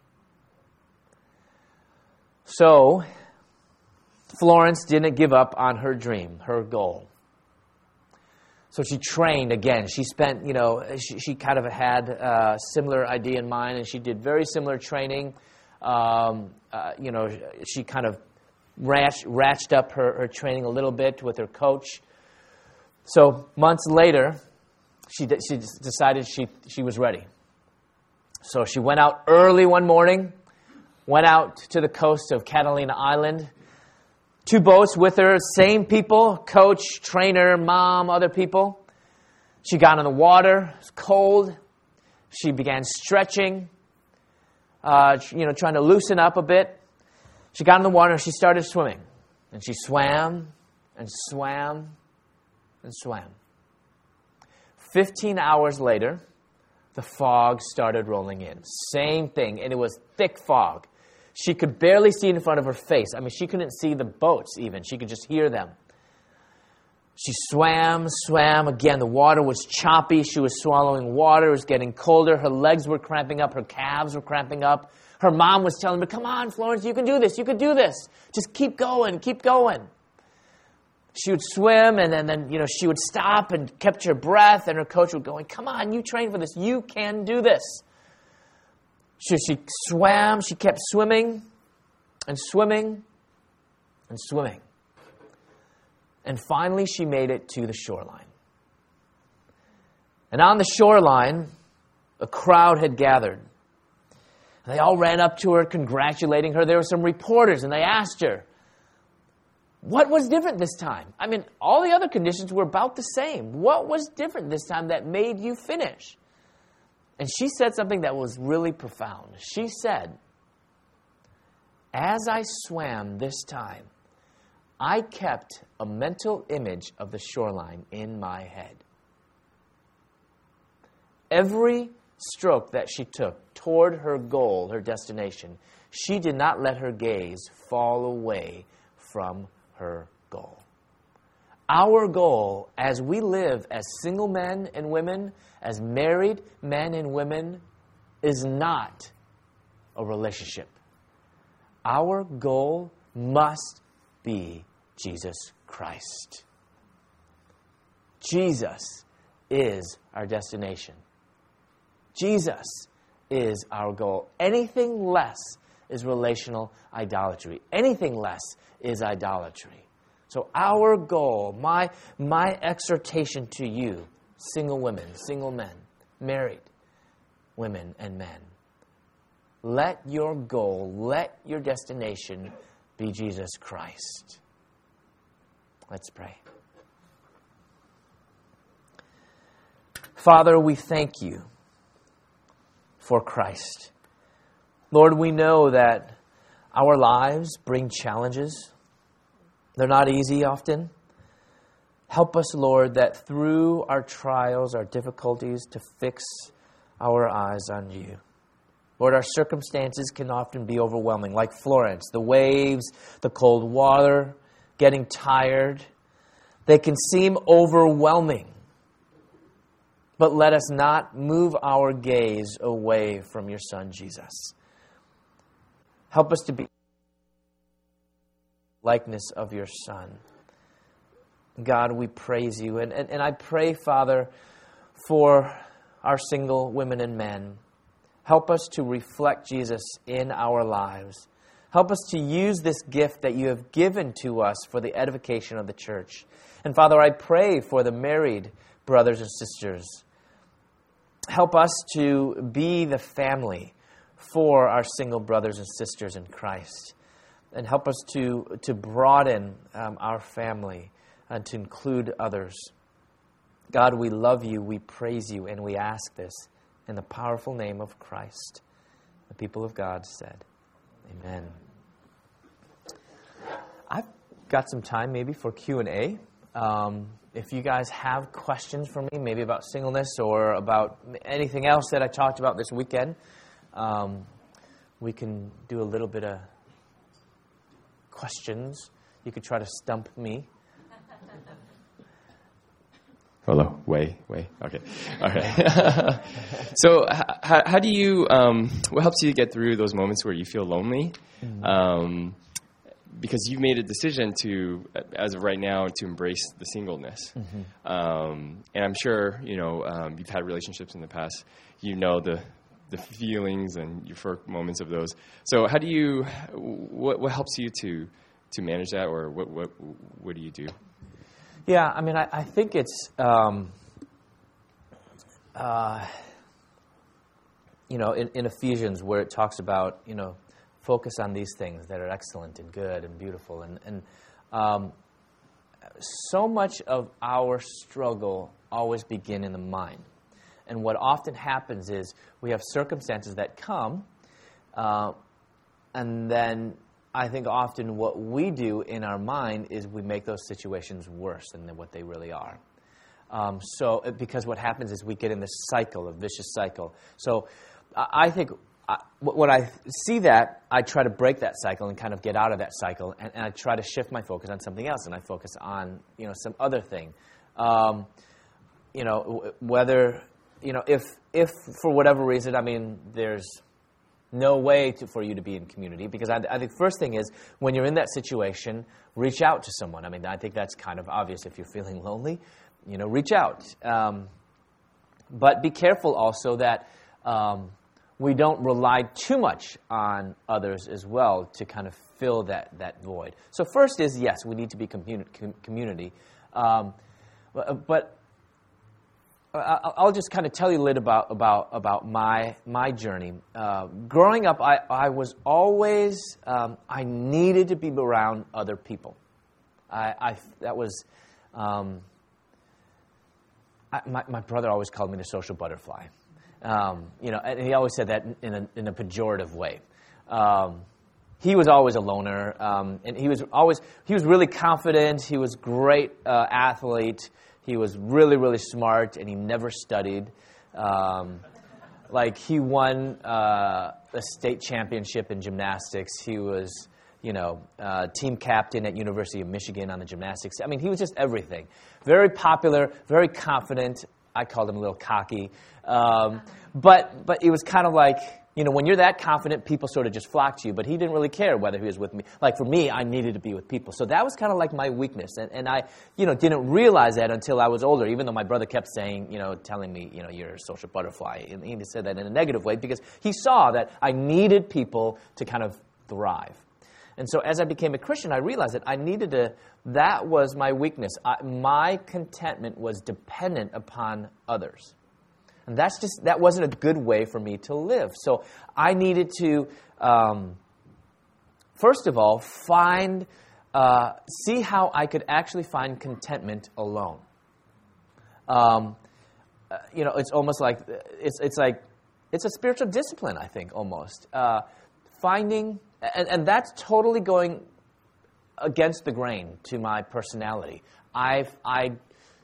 So, Florence didn't give up on her dream, her goal. So she trained again. She spent, you know, she, she kind of had a similar idea in mind, and she did very similar training. Um, uh, you know, she kind of ratch, ratcheted up her, her training a little bit with her coach. So months later, she de- she decided she she was ready. So she went out early one morning, went out to the coast of Catalina Island. Two boats with her, same people, coach, trainer, mom, other people. She got in the water. It was cold. She began stretching, uh, you know, trying to loosen up a bit. She got in the water and she started swimming. And she swam and swam and swam. Fifteen hours later, the fog started rolling in. Same thing, and it was thick fog. She could barely see in front of her face. I mean, she couldn't see the boats even. She could just hear them. She swam, swam. Again, the water was choppy. She was swallowing water. It was getting colder. Her legs were cramping up. Her calves were cramping up. Her mom was telling her, come on, Florence, you can do this. You can do this. Just keep going. Keep going. She would swim, and then, then you know, she would stop and kept her breath, and her coach would go, come on, you trained for this. You can do this. So she swam, she kept swimming and swimming and swimming. And finally she made it to the shoreline. And on the shoreline, a crowd had gathered. They all ran up to her, congratulating her. There were some reporters, and they asked her, what was different this time? I mean, all the other conditions were about the same. What was different this time that made you finish? And she said something that was really profound. She said, as I swam this time, I kept a mental image of the shoreline in my head. Every stroke that she took toward her goal, her destination, she did not let her gaze fall away from her goal. Our goal as we live as single men and women, as married men and women, is not a relationship. Our goal must be Jesus Christ. Jesus is our destination. Jesus is our goal. Anything less is relational idolatry. Anything less is idolatry. So our goal, my, my exhortation to you, single women, single men, married women and men, let your goal, let your destination be Jesus Christ. Let's pray. Father, we thank you for Christ. Lord, we know that our lives bring challenges. They're not easy often. Help us, Lord, that through our trials, our difficulties, to fix our eyes on you. Lord, our circumstances can often be overwhelming, like Florence. The waves, the cold water, getting tired. They can seem overwhelming. But let us not move our gaze away from your Son, Jesus. Help us to be likeness of your Son. God, we praise you. And, and, and I pray, Father, for our single women and men. Help us to reflect Jesus in our lives. Help us to use this gift that you have given to us for the edification of the church. And Father, I pray for the married brothers and sisters. Help us to be the family for our single brothers and sisters in Christ. And help us to, to broaden um, our family and to include others. God, we love you, we praise you, and we ask this in the powerful name of Christ. The people of God said, amen. I've got some time maybe for Q and A. Um, if you guys have questions for me, maybe about singleness or about anything else that I talked about this weekend, um, we can do a little bit of questions. You could try to stump me. Hello, way, way. Okay, all right. So, how, how do you? Um, what helps you get through those moments where you feel lonely? Mm-hmm. Um, because you've made a decision to, as of right now, to embrace the singleness. Mm-hmm. Um, and I'm sure you know um, you've had relationships in the past. You know the the feelings and euphoric moments of those. So, how do you? What what helps you to to manage that, or what what what do you do? Yeah, I mean, I, I think it's, um, uh, you know, in, in Ephesians where it talks about, you know, focus on these things that are excellent and good and beautiful. And, and um, so much of our struggle always begin in the mind. And what often happens is we have circumstances that come, uh, and then I think often what we do in our mind is we make those situations worse than what they really are. Um, so, because what happens is we get in this cycle, a vicious cycle. So, I think I, when I see that, I try to break that cycle and kind of get out of that cycle, and, and I try to shift my focus on something else, and I focus on you know some other thing. Um, you know, whether you know if if for whatever reason, I mean, there's no way to, for you to be in community, because I, I think first thing is when you're in that situation, reach out to someone. I mean, I think that's kind of obvious. If you're feeling lonely, you know, reach out. Um, but be careful also that um, we don't rely too much on others as well to kind of fill that, that void. So first is, yes, we need to be communi- com- community. Um, but, but I'll just kind of tell you a little about about about my my journey. Uh, growing up, I, I was always um, I needed to be around other people. I, I that was um, I, my my brother always called me the social butterfly. Um, you know, and he always said that in a in a pejorative way. Um, he was always a loner, um, and he was always he was really confident. He was a great uh, athlete. He was really, really smart, and he never studied. Um, like, he won uh, a state championship in gymnastics. He was, you know, uh, team captain at University of Michigan on the gymnastics. I mean, he was just everything. Very popular, very confident. I called him a little cocky. Um, but but it was kind of like, you know, when you're that confident, people sort of just flock to you. But he didn't really care whether he was with me. Like for me, I needed to be with people. So that was kind of like my weakness. And, and I, you know, didn't realize that until I was older, even though my brother kept saying, you know, telling me, you know, you're a social butterfly. And he said that in a negative way because he saw that I needed people to kind of thrive. And so as I became a Christian, I realized that I needed to, that was my weakness. I, my contentment was dependent upon others. And that's just, that wasn't a good way for me to live. So I needed to, um, first of all, find, uh, see how I could actually find contentment alone. Um, uh, you know, it's almost like, it's, it's like, it's a spiritual discipline, I think, almost. Uh, finding, and, and that's totally going against the grain to my personality. I've, I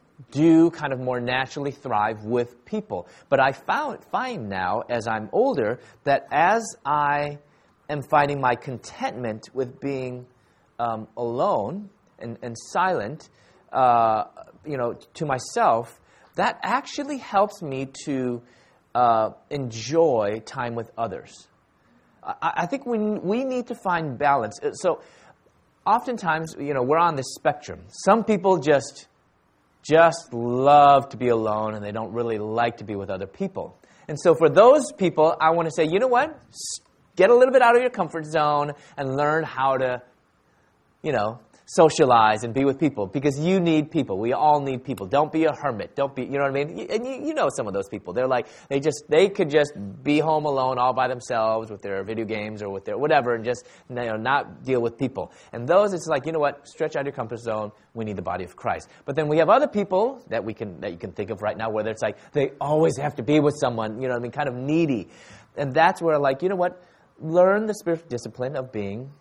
do kind of more naturally thrive with people. But I found, find now, as I'm older, that as I am finding my contentment with being um, alone and, and silent, uh, you know, to myself, that actually helps me to uh, enjoy time with others. I, I think we, we need to find balance. So oftentimes, you know, we're on this spectrum. Some people just... just love to be alone, and they don't really like to be with other people. And so for those people, I want to say, you know what? Get a little bit out of your comfort zone and learn how to, you know, socialize and be with people, because you need people. We all need people. Don't be a hermit. Don't be, you know what I mean? And you, you know some of those people. They're like, they just, they could just be home alone all by themselves with their video games or with their whatever and just, you know, not deal with people. And those, it's like, you know what? Stretch out your comfort zone. We need the body of Christ. But then we have other people that we can, that you can think of right now, where it's like, they always have to be with someone, you know what I mean? Kind of needy. And that's where, like, you know what? Learn the spiritual discipline of being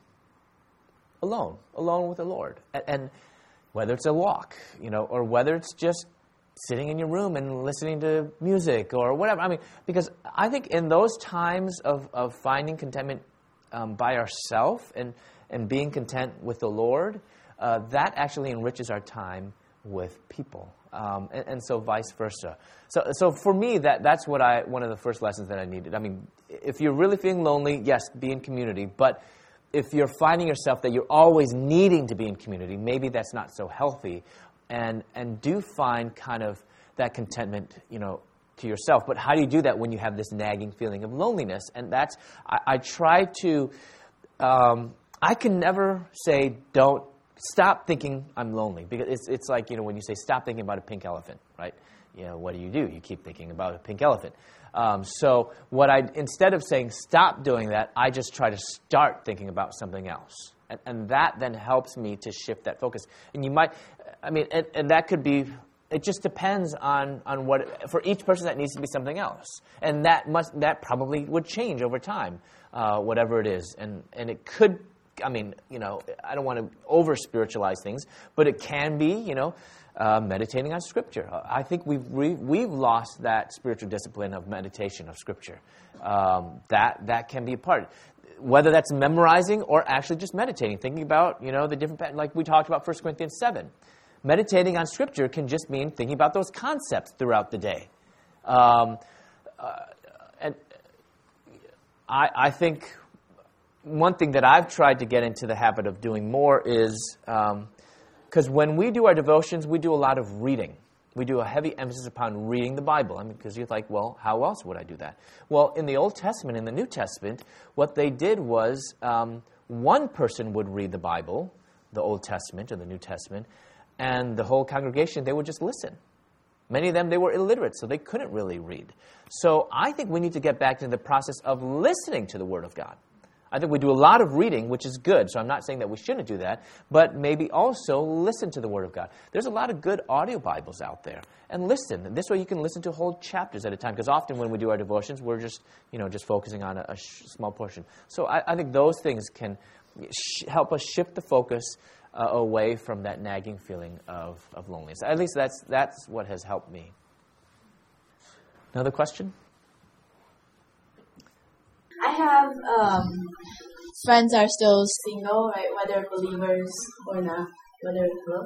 alone, alone with the Lord. And, and whether it's a walk, you know, or whether it's just sitting in your room and listening to music or whatever. I mean, because I think in those times of, of finding contentment um, by ourselves and, and being content with the Lord, uh, that actually enriches our time with people. Um, and, and so vice versa. So, so for me, that that's what I one of the first lessons that I needed. I mean, if you're really feeling lonely, yes, be in community. But if you're finding yourself that you're always needing to be in community, maybe that's not so healthy. And and do find kind of that contentment, you know, to yourself. But how do you do that when you have this nagging feeling of loneliness? And that's, I, I try to, um, I can never say, don't, stop thinking I'm lonely. Because it's it's like, you know, when you say stop thinking about a pink elephant, right? You know, what do you do? You keep thinking about a pink elephant. Um, so what I, instead of saying stop doing that, I just try to start thinking about something else. And, and that then helps me to shift that focus. And you might, I mean, and, and that could be, it just depends on, on what, for each person that needs to be something else. And that must, that probably would change over time, uh, whatever it is. And, and it could, I mean, you know, I don't want to over-spiritualize things, but it can be, you know, uh, meditating on Scripture. I think we've re- we've lost that spiritual discipline of meditation of Scripture. Um, that that can be a part. Whether that's memorizing or actually just meditating, thinking about, you know, the different, like we talked about First Corinthians seven. Meditating on Scripture can just mean thinking about those concepts throughout the day. Um, uh, and I, I think one thing that I've tried to get into the habit of doing more is, because um, when we do our devotions, we do a lot of reading. We do a heavy emphasis upon reading the Bible. I mean, because you're like, well, how else would I do that? Well, in the Old Testament, in the New Testament, what they did was um, one person would read the Bible, the Old Testament or the New Testament, and the whole congregation, they would just listen. Many of them, they were illiterate, so they couldn't really read. So I think we need to get back to the process of listening to the Word of God. I think we do a lot of reading, which is good, so I'm not saying that we shouldn't do that, but maybe also listen to the Word of God. There's a lot of good audio Bibles out there, and listen. This way you can listen to whole chapters at a time, because often when we do our devotions, we're just, you know, just focusing on a, a sh- small portion. So I, I think those things can sh- help us shift the focus uh, away from that nagging feeling of, of loneliness. At least that's that's what has helped me. Another question? I have um, friends are still single, right? Whether believers or not. Whether well.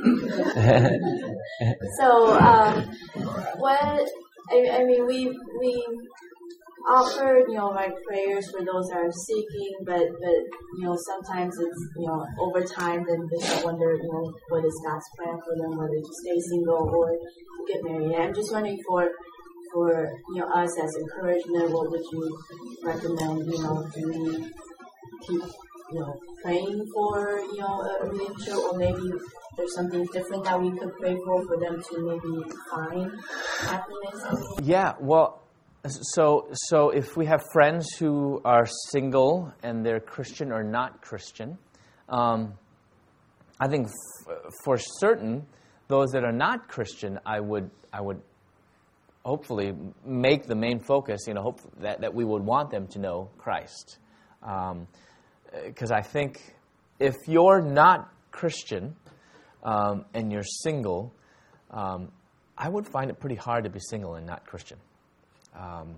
So um, what I, I mean, we we offer you know like prayers for those that are seeking, but but you know sometimes it's you know over time then they wonder you know what is God's plan for them, whether to stay single or to get married. And I'm just wondering for for you know us as encouragement, what would you recommend? You know, do we keep you know, praying for, you know, a relationship, or maybe there's something different that we could pray for for them to maybe find happiness? Yeah, well, so so if we have friends who are single and they're Christian or not Christian, um, I think f- for certain, those that are not Christian, I would I would hopefully make the main focus, you know, hope that, that we would want them to know Christ. Um, Because I think if you're not Christian um, and you're single, um, I would find it pretty hard to be single and not Christian. Um,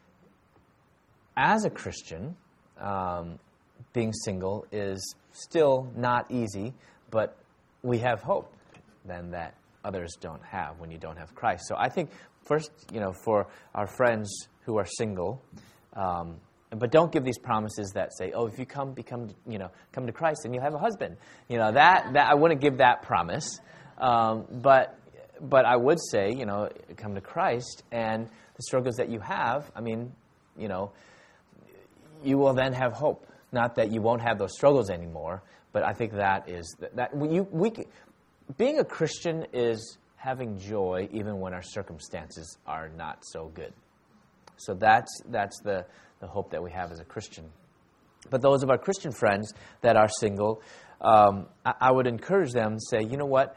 as a Christian, um, being single is still not easy, but we have hope then that others don't have when you don't have Christ. So I think first, you know, for our friends who are single, um, but don't give these promises that say, "Oh, if you come, become, you know, come to Christ, and you'll have a husband." You know, that that I wouldn't give that promise. Um, but but I would say, you know, come to Christ, and the struggles that you have, I mean, you know, you will then have hope. Not that you won't have those struggles anymore, but I think that is that, that you we being a Christian is having joy even when our circumstances are not so good. So that's that's the the hope that we have as a Christian. But those of our Christian friends that are single, um, I, I would encourage them to say, you know what,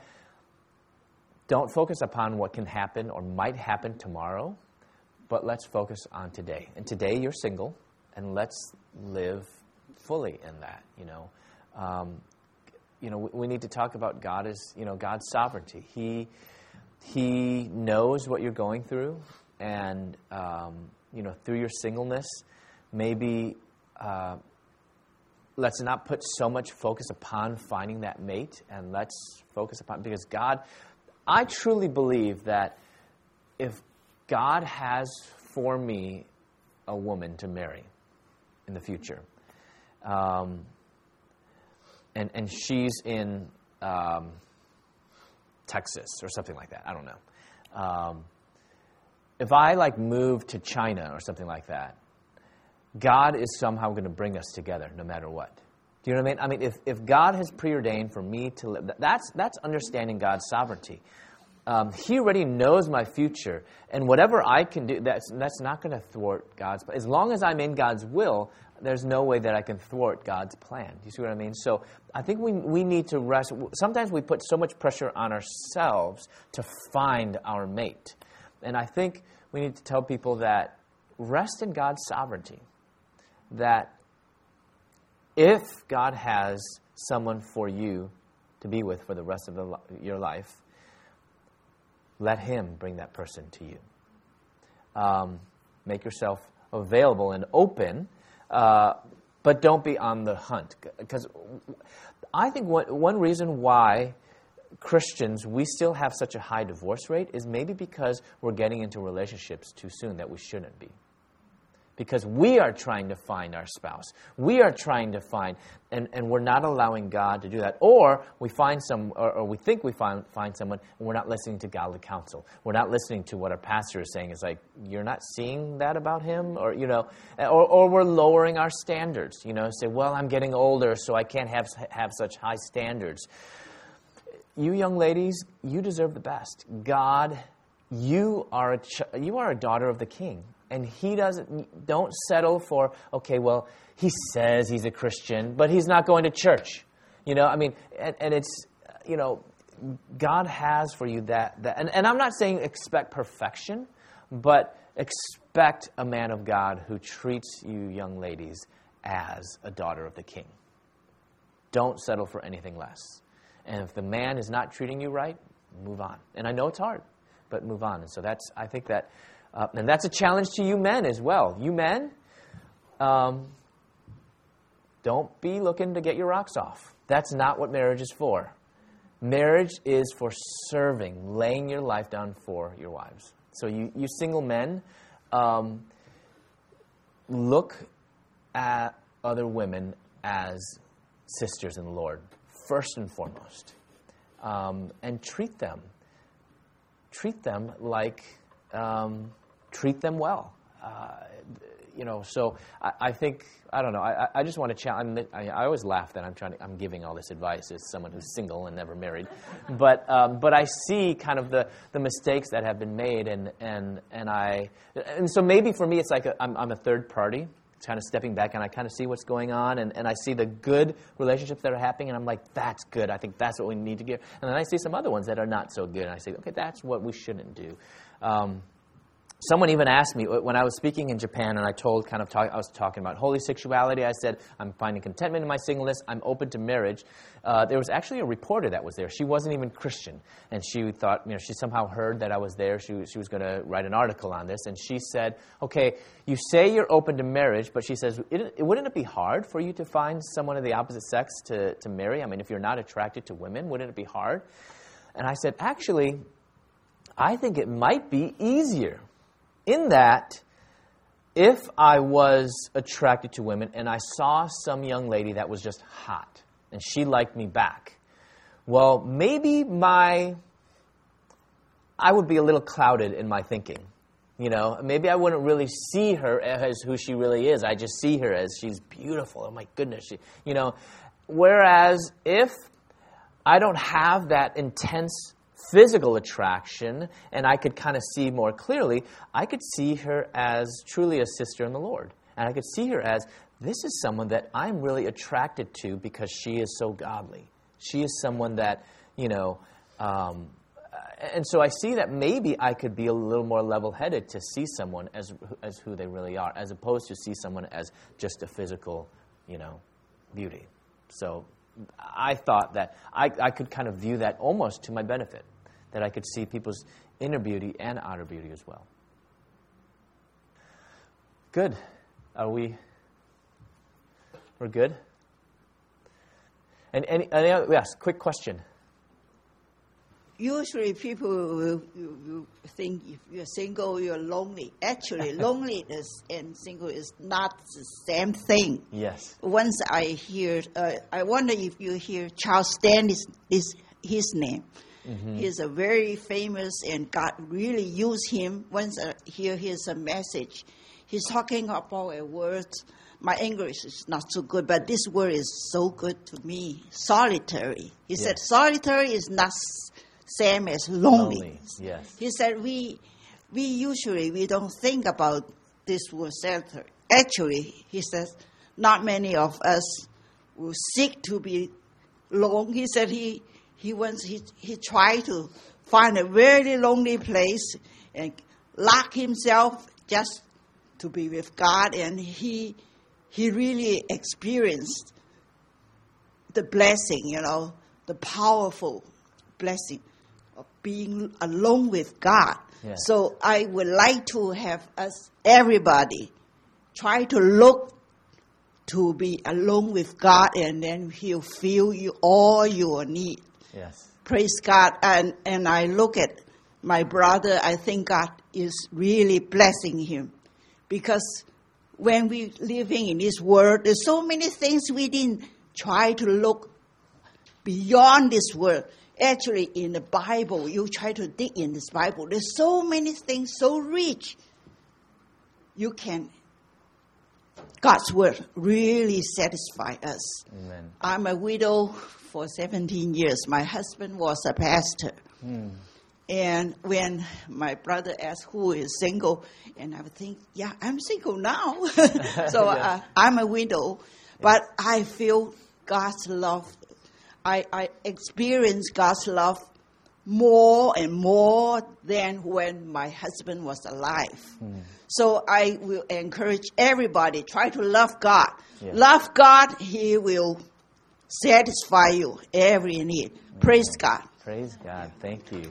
don't focus upon what can happen or might happen tomorrow, but let's focus on today. And today you're single, and let's live fully in that, you know. Um, you know, we, we need to talk about God as, you know, God's sovereignty. He, he knows what you're going through, and, um, you know, through your singleness, maybe uh, let's not put so much focus upon finding that mate, and let's focus upon, because God, I truly believe that if God has for me a woman to marry in the future, um, and and she's in um, Texas or something like that, I don't know. Um, if I like move to China or something like that, God is somehow going to bring us together no matter what. Do you know what I mean? I mean, if, if God has preordained for me to live, that's that's understanding God's sovereignty. Um, he already knows my future, and whatever I can do, that's that's not going to thwart God's plan. As long as I'm in God's will, there's no way that I can thwart God's plan. Do you see what I mean? So I think we we need to rest. Sometimes we put so much pressure on ourselves to find our mate, and I think we need to tell people that rest in God's sovereignty. That if God has someone for you to be with for the rest of the, your life, let Him bring that person to you. Um, make yourself available and open, uh, but don't be on the hunt. Because I think one, one reason why Christians, we still have such a high divorce rate is maybe because we're getting into relationships too soon that we shouldn't be. Because we are trying to find our spouse. We are trying to find, and, and we're not allowing God to do that. Or we find some, or, or we think we find find someone, and we're not listening to godly counsel. We're not listening to what our pastor is saying. It's like, you're not seeing that about him? Or, you know, or, or we're lowering our standards. You know, say, well, I'm getting older, so I can't have have such high standards. You young ladies, you deserve the best. God, you are a ch- you are a daughter of the King. And he doesn't, don't settle for, okay, well, he says he's a Christian, but he's not going to church. You know, I mean, and, and it's, you know, God has for you that, that and, and I'm not saying expect perfection, but expect a man of God who treats you young ladies as a daughter of the King. Don't settle for anything less. And if the man is not treating you right, move on. And I know it's hard, but move on. And so that's, I think that, Uh, and that's a challenge to you men as well. You men, um, don't be looking to get your rocks off. That's not what marriage is for. Marriage is for serving, laying your life down for your wives. So you, you single men, um, look at other women as sisters in the Lord, first and foremost, um, and treat them. Treat them like, um, treat them well. Uh, you know, so I, I think, I don't know, I, I just want to challenge, I, I always laugh that I'm trying to, I'm giving all this advice as someone who's single and never married, but um, but I see kind of the, the mistakes that have been made, and, and, and I, and so maybe for me it's like a, I'm, I'm a third party, kind of stepping back, and I kind of see what's going on, and, and I see the good relationships that are happening, and I'm like, that's good, I think that's what we need to give, and then I see some other ones that are not so good, and I say, okay, that's what we shouldn't do. Um, Someone even asked me, when I was speaking in Japan, and I told, kind of talk, I was talking about holy sexuality, I said, I'm finding contentment in my singleness, I'm open to marriage. Uh, there was actually a reporter that was there. She wasn't even Christian, and she thought, you know, she somehow heard that I was there. She, she was going to write an article on this, and she said, okay, you say you're open to marriage, but she says, it, it, wouldn't it be hard for you to find someone of the opposite sex to, to marry? I mean, if you're not attracted to women, wouldn't it be hard? And I said, actually, I think it might be easier. In that, if I was attracted to women and I saw some young lady that was just hot and she liked me back, well, maybe my, I would be a little clouded in my thinking. You know, maybe I wouldn't really see her as who she really is. I just see her as she's beautiful. Oh my goodness, she, you know. Whereas if I don't have that intense physical attraction, and I could kind of see more clearly, I could see her as truly a sister in the Lord. And I could see her as, this is someone that I'm really attracted to because she is so godly. She is someone that, you know, um, and so I see that maybe I could be a little more level-headed to see someone as as who they really are, as opposed to see someone as just a physical, you know, beauty. So I thought that I, I could kind of view that almost to my benefit, that I could see people's inner beauty and outer beauty as well. Good. Are we, we're good? And any, any other, yes, quick question. Usually people will, will, will think if you're single, you're lonely. Actually, loneliness and single is not the same thing. Yes. Once I hear, uh, I wonder if you hear Charles Stanley is his name. Mm-hmm. He's a very famous, and God really used him. Once I hear his uh, message, he's talking about a word. My English is not so good, but this word is so good to me. Solitary. He yes. said solitary is not same as lonely. lonely. Yes. He said we we usually we don't think about this word solitary. Actually, he says not many of us will seek to be alone. He said he he once he he tried to find a very lonely place and lock himself just to be with God, and he he really experienced the blessing, you know, the powerful blessing of being alone with God. Yeah. So I would like to have us, everybody, try to look to be alone with God, and then He'll fill you all your need. Yes. Praise God. And, and I look at my brother, I think God is really blessing him. Because when we're living in this world, there's so many things we didn't try to look beyond this world. Actually, in the Bible, you try to dig in this Bible, there's so many things so rich. You can, God's word really satisfy us. Amen. I'm a widow for seventeen years. My husband was a pastor. Mm. And when my brother asked who is single, and I would think, yeah, I'm single now. so yes. uh, I'm a widow. Yes. But I feel God's love. I, I experience God's love more and more than when my husband was alive. Mm. So I will encourage everybody, try to love God. Yes. Love God, He will satisfy you every need. Mm. Praise God. Praise God. Thank you.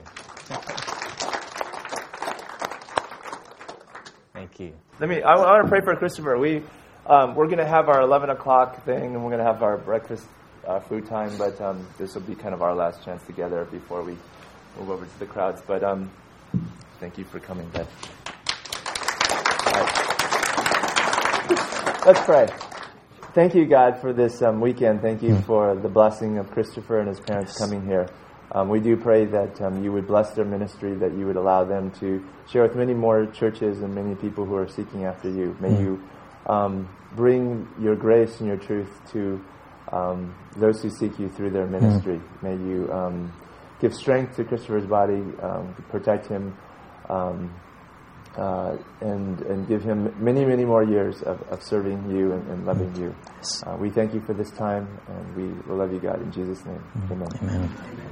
Thank you. Let me. I, I want to pray for Christopher. We um, we're going to have our eleven o'clock thing, and we're going to have our breakfast uh, food time, but um, this will be kind of our last chance together before we move over to the crowds. But um, thank you for coming, Ben. All right. Let's pray. Thank you, God, for this um, weekend. Thank you for the blessing of Christopher and his parents coming here. Um, we do pray that um, you would bless their ministry, that you would allow them to share with many more churches and many people who are seeking after you. May you um, bring your grace and your truth to um, those who seek you through their ministry. May you um, give strength to Christopher's body, um, protect him, um, uh, and and give him many, many more years of, of serving you and, and loving you. Uh, we thank you for this time, and we will love you, God, in Jesus' name. Amen. Amen.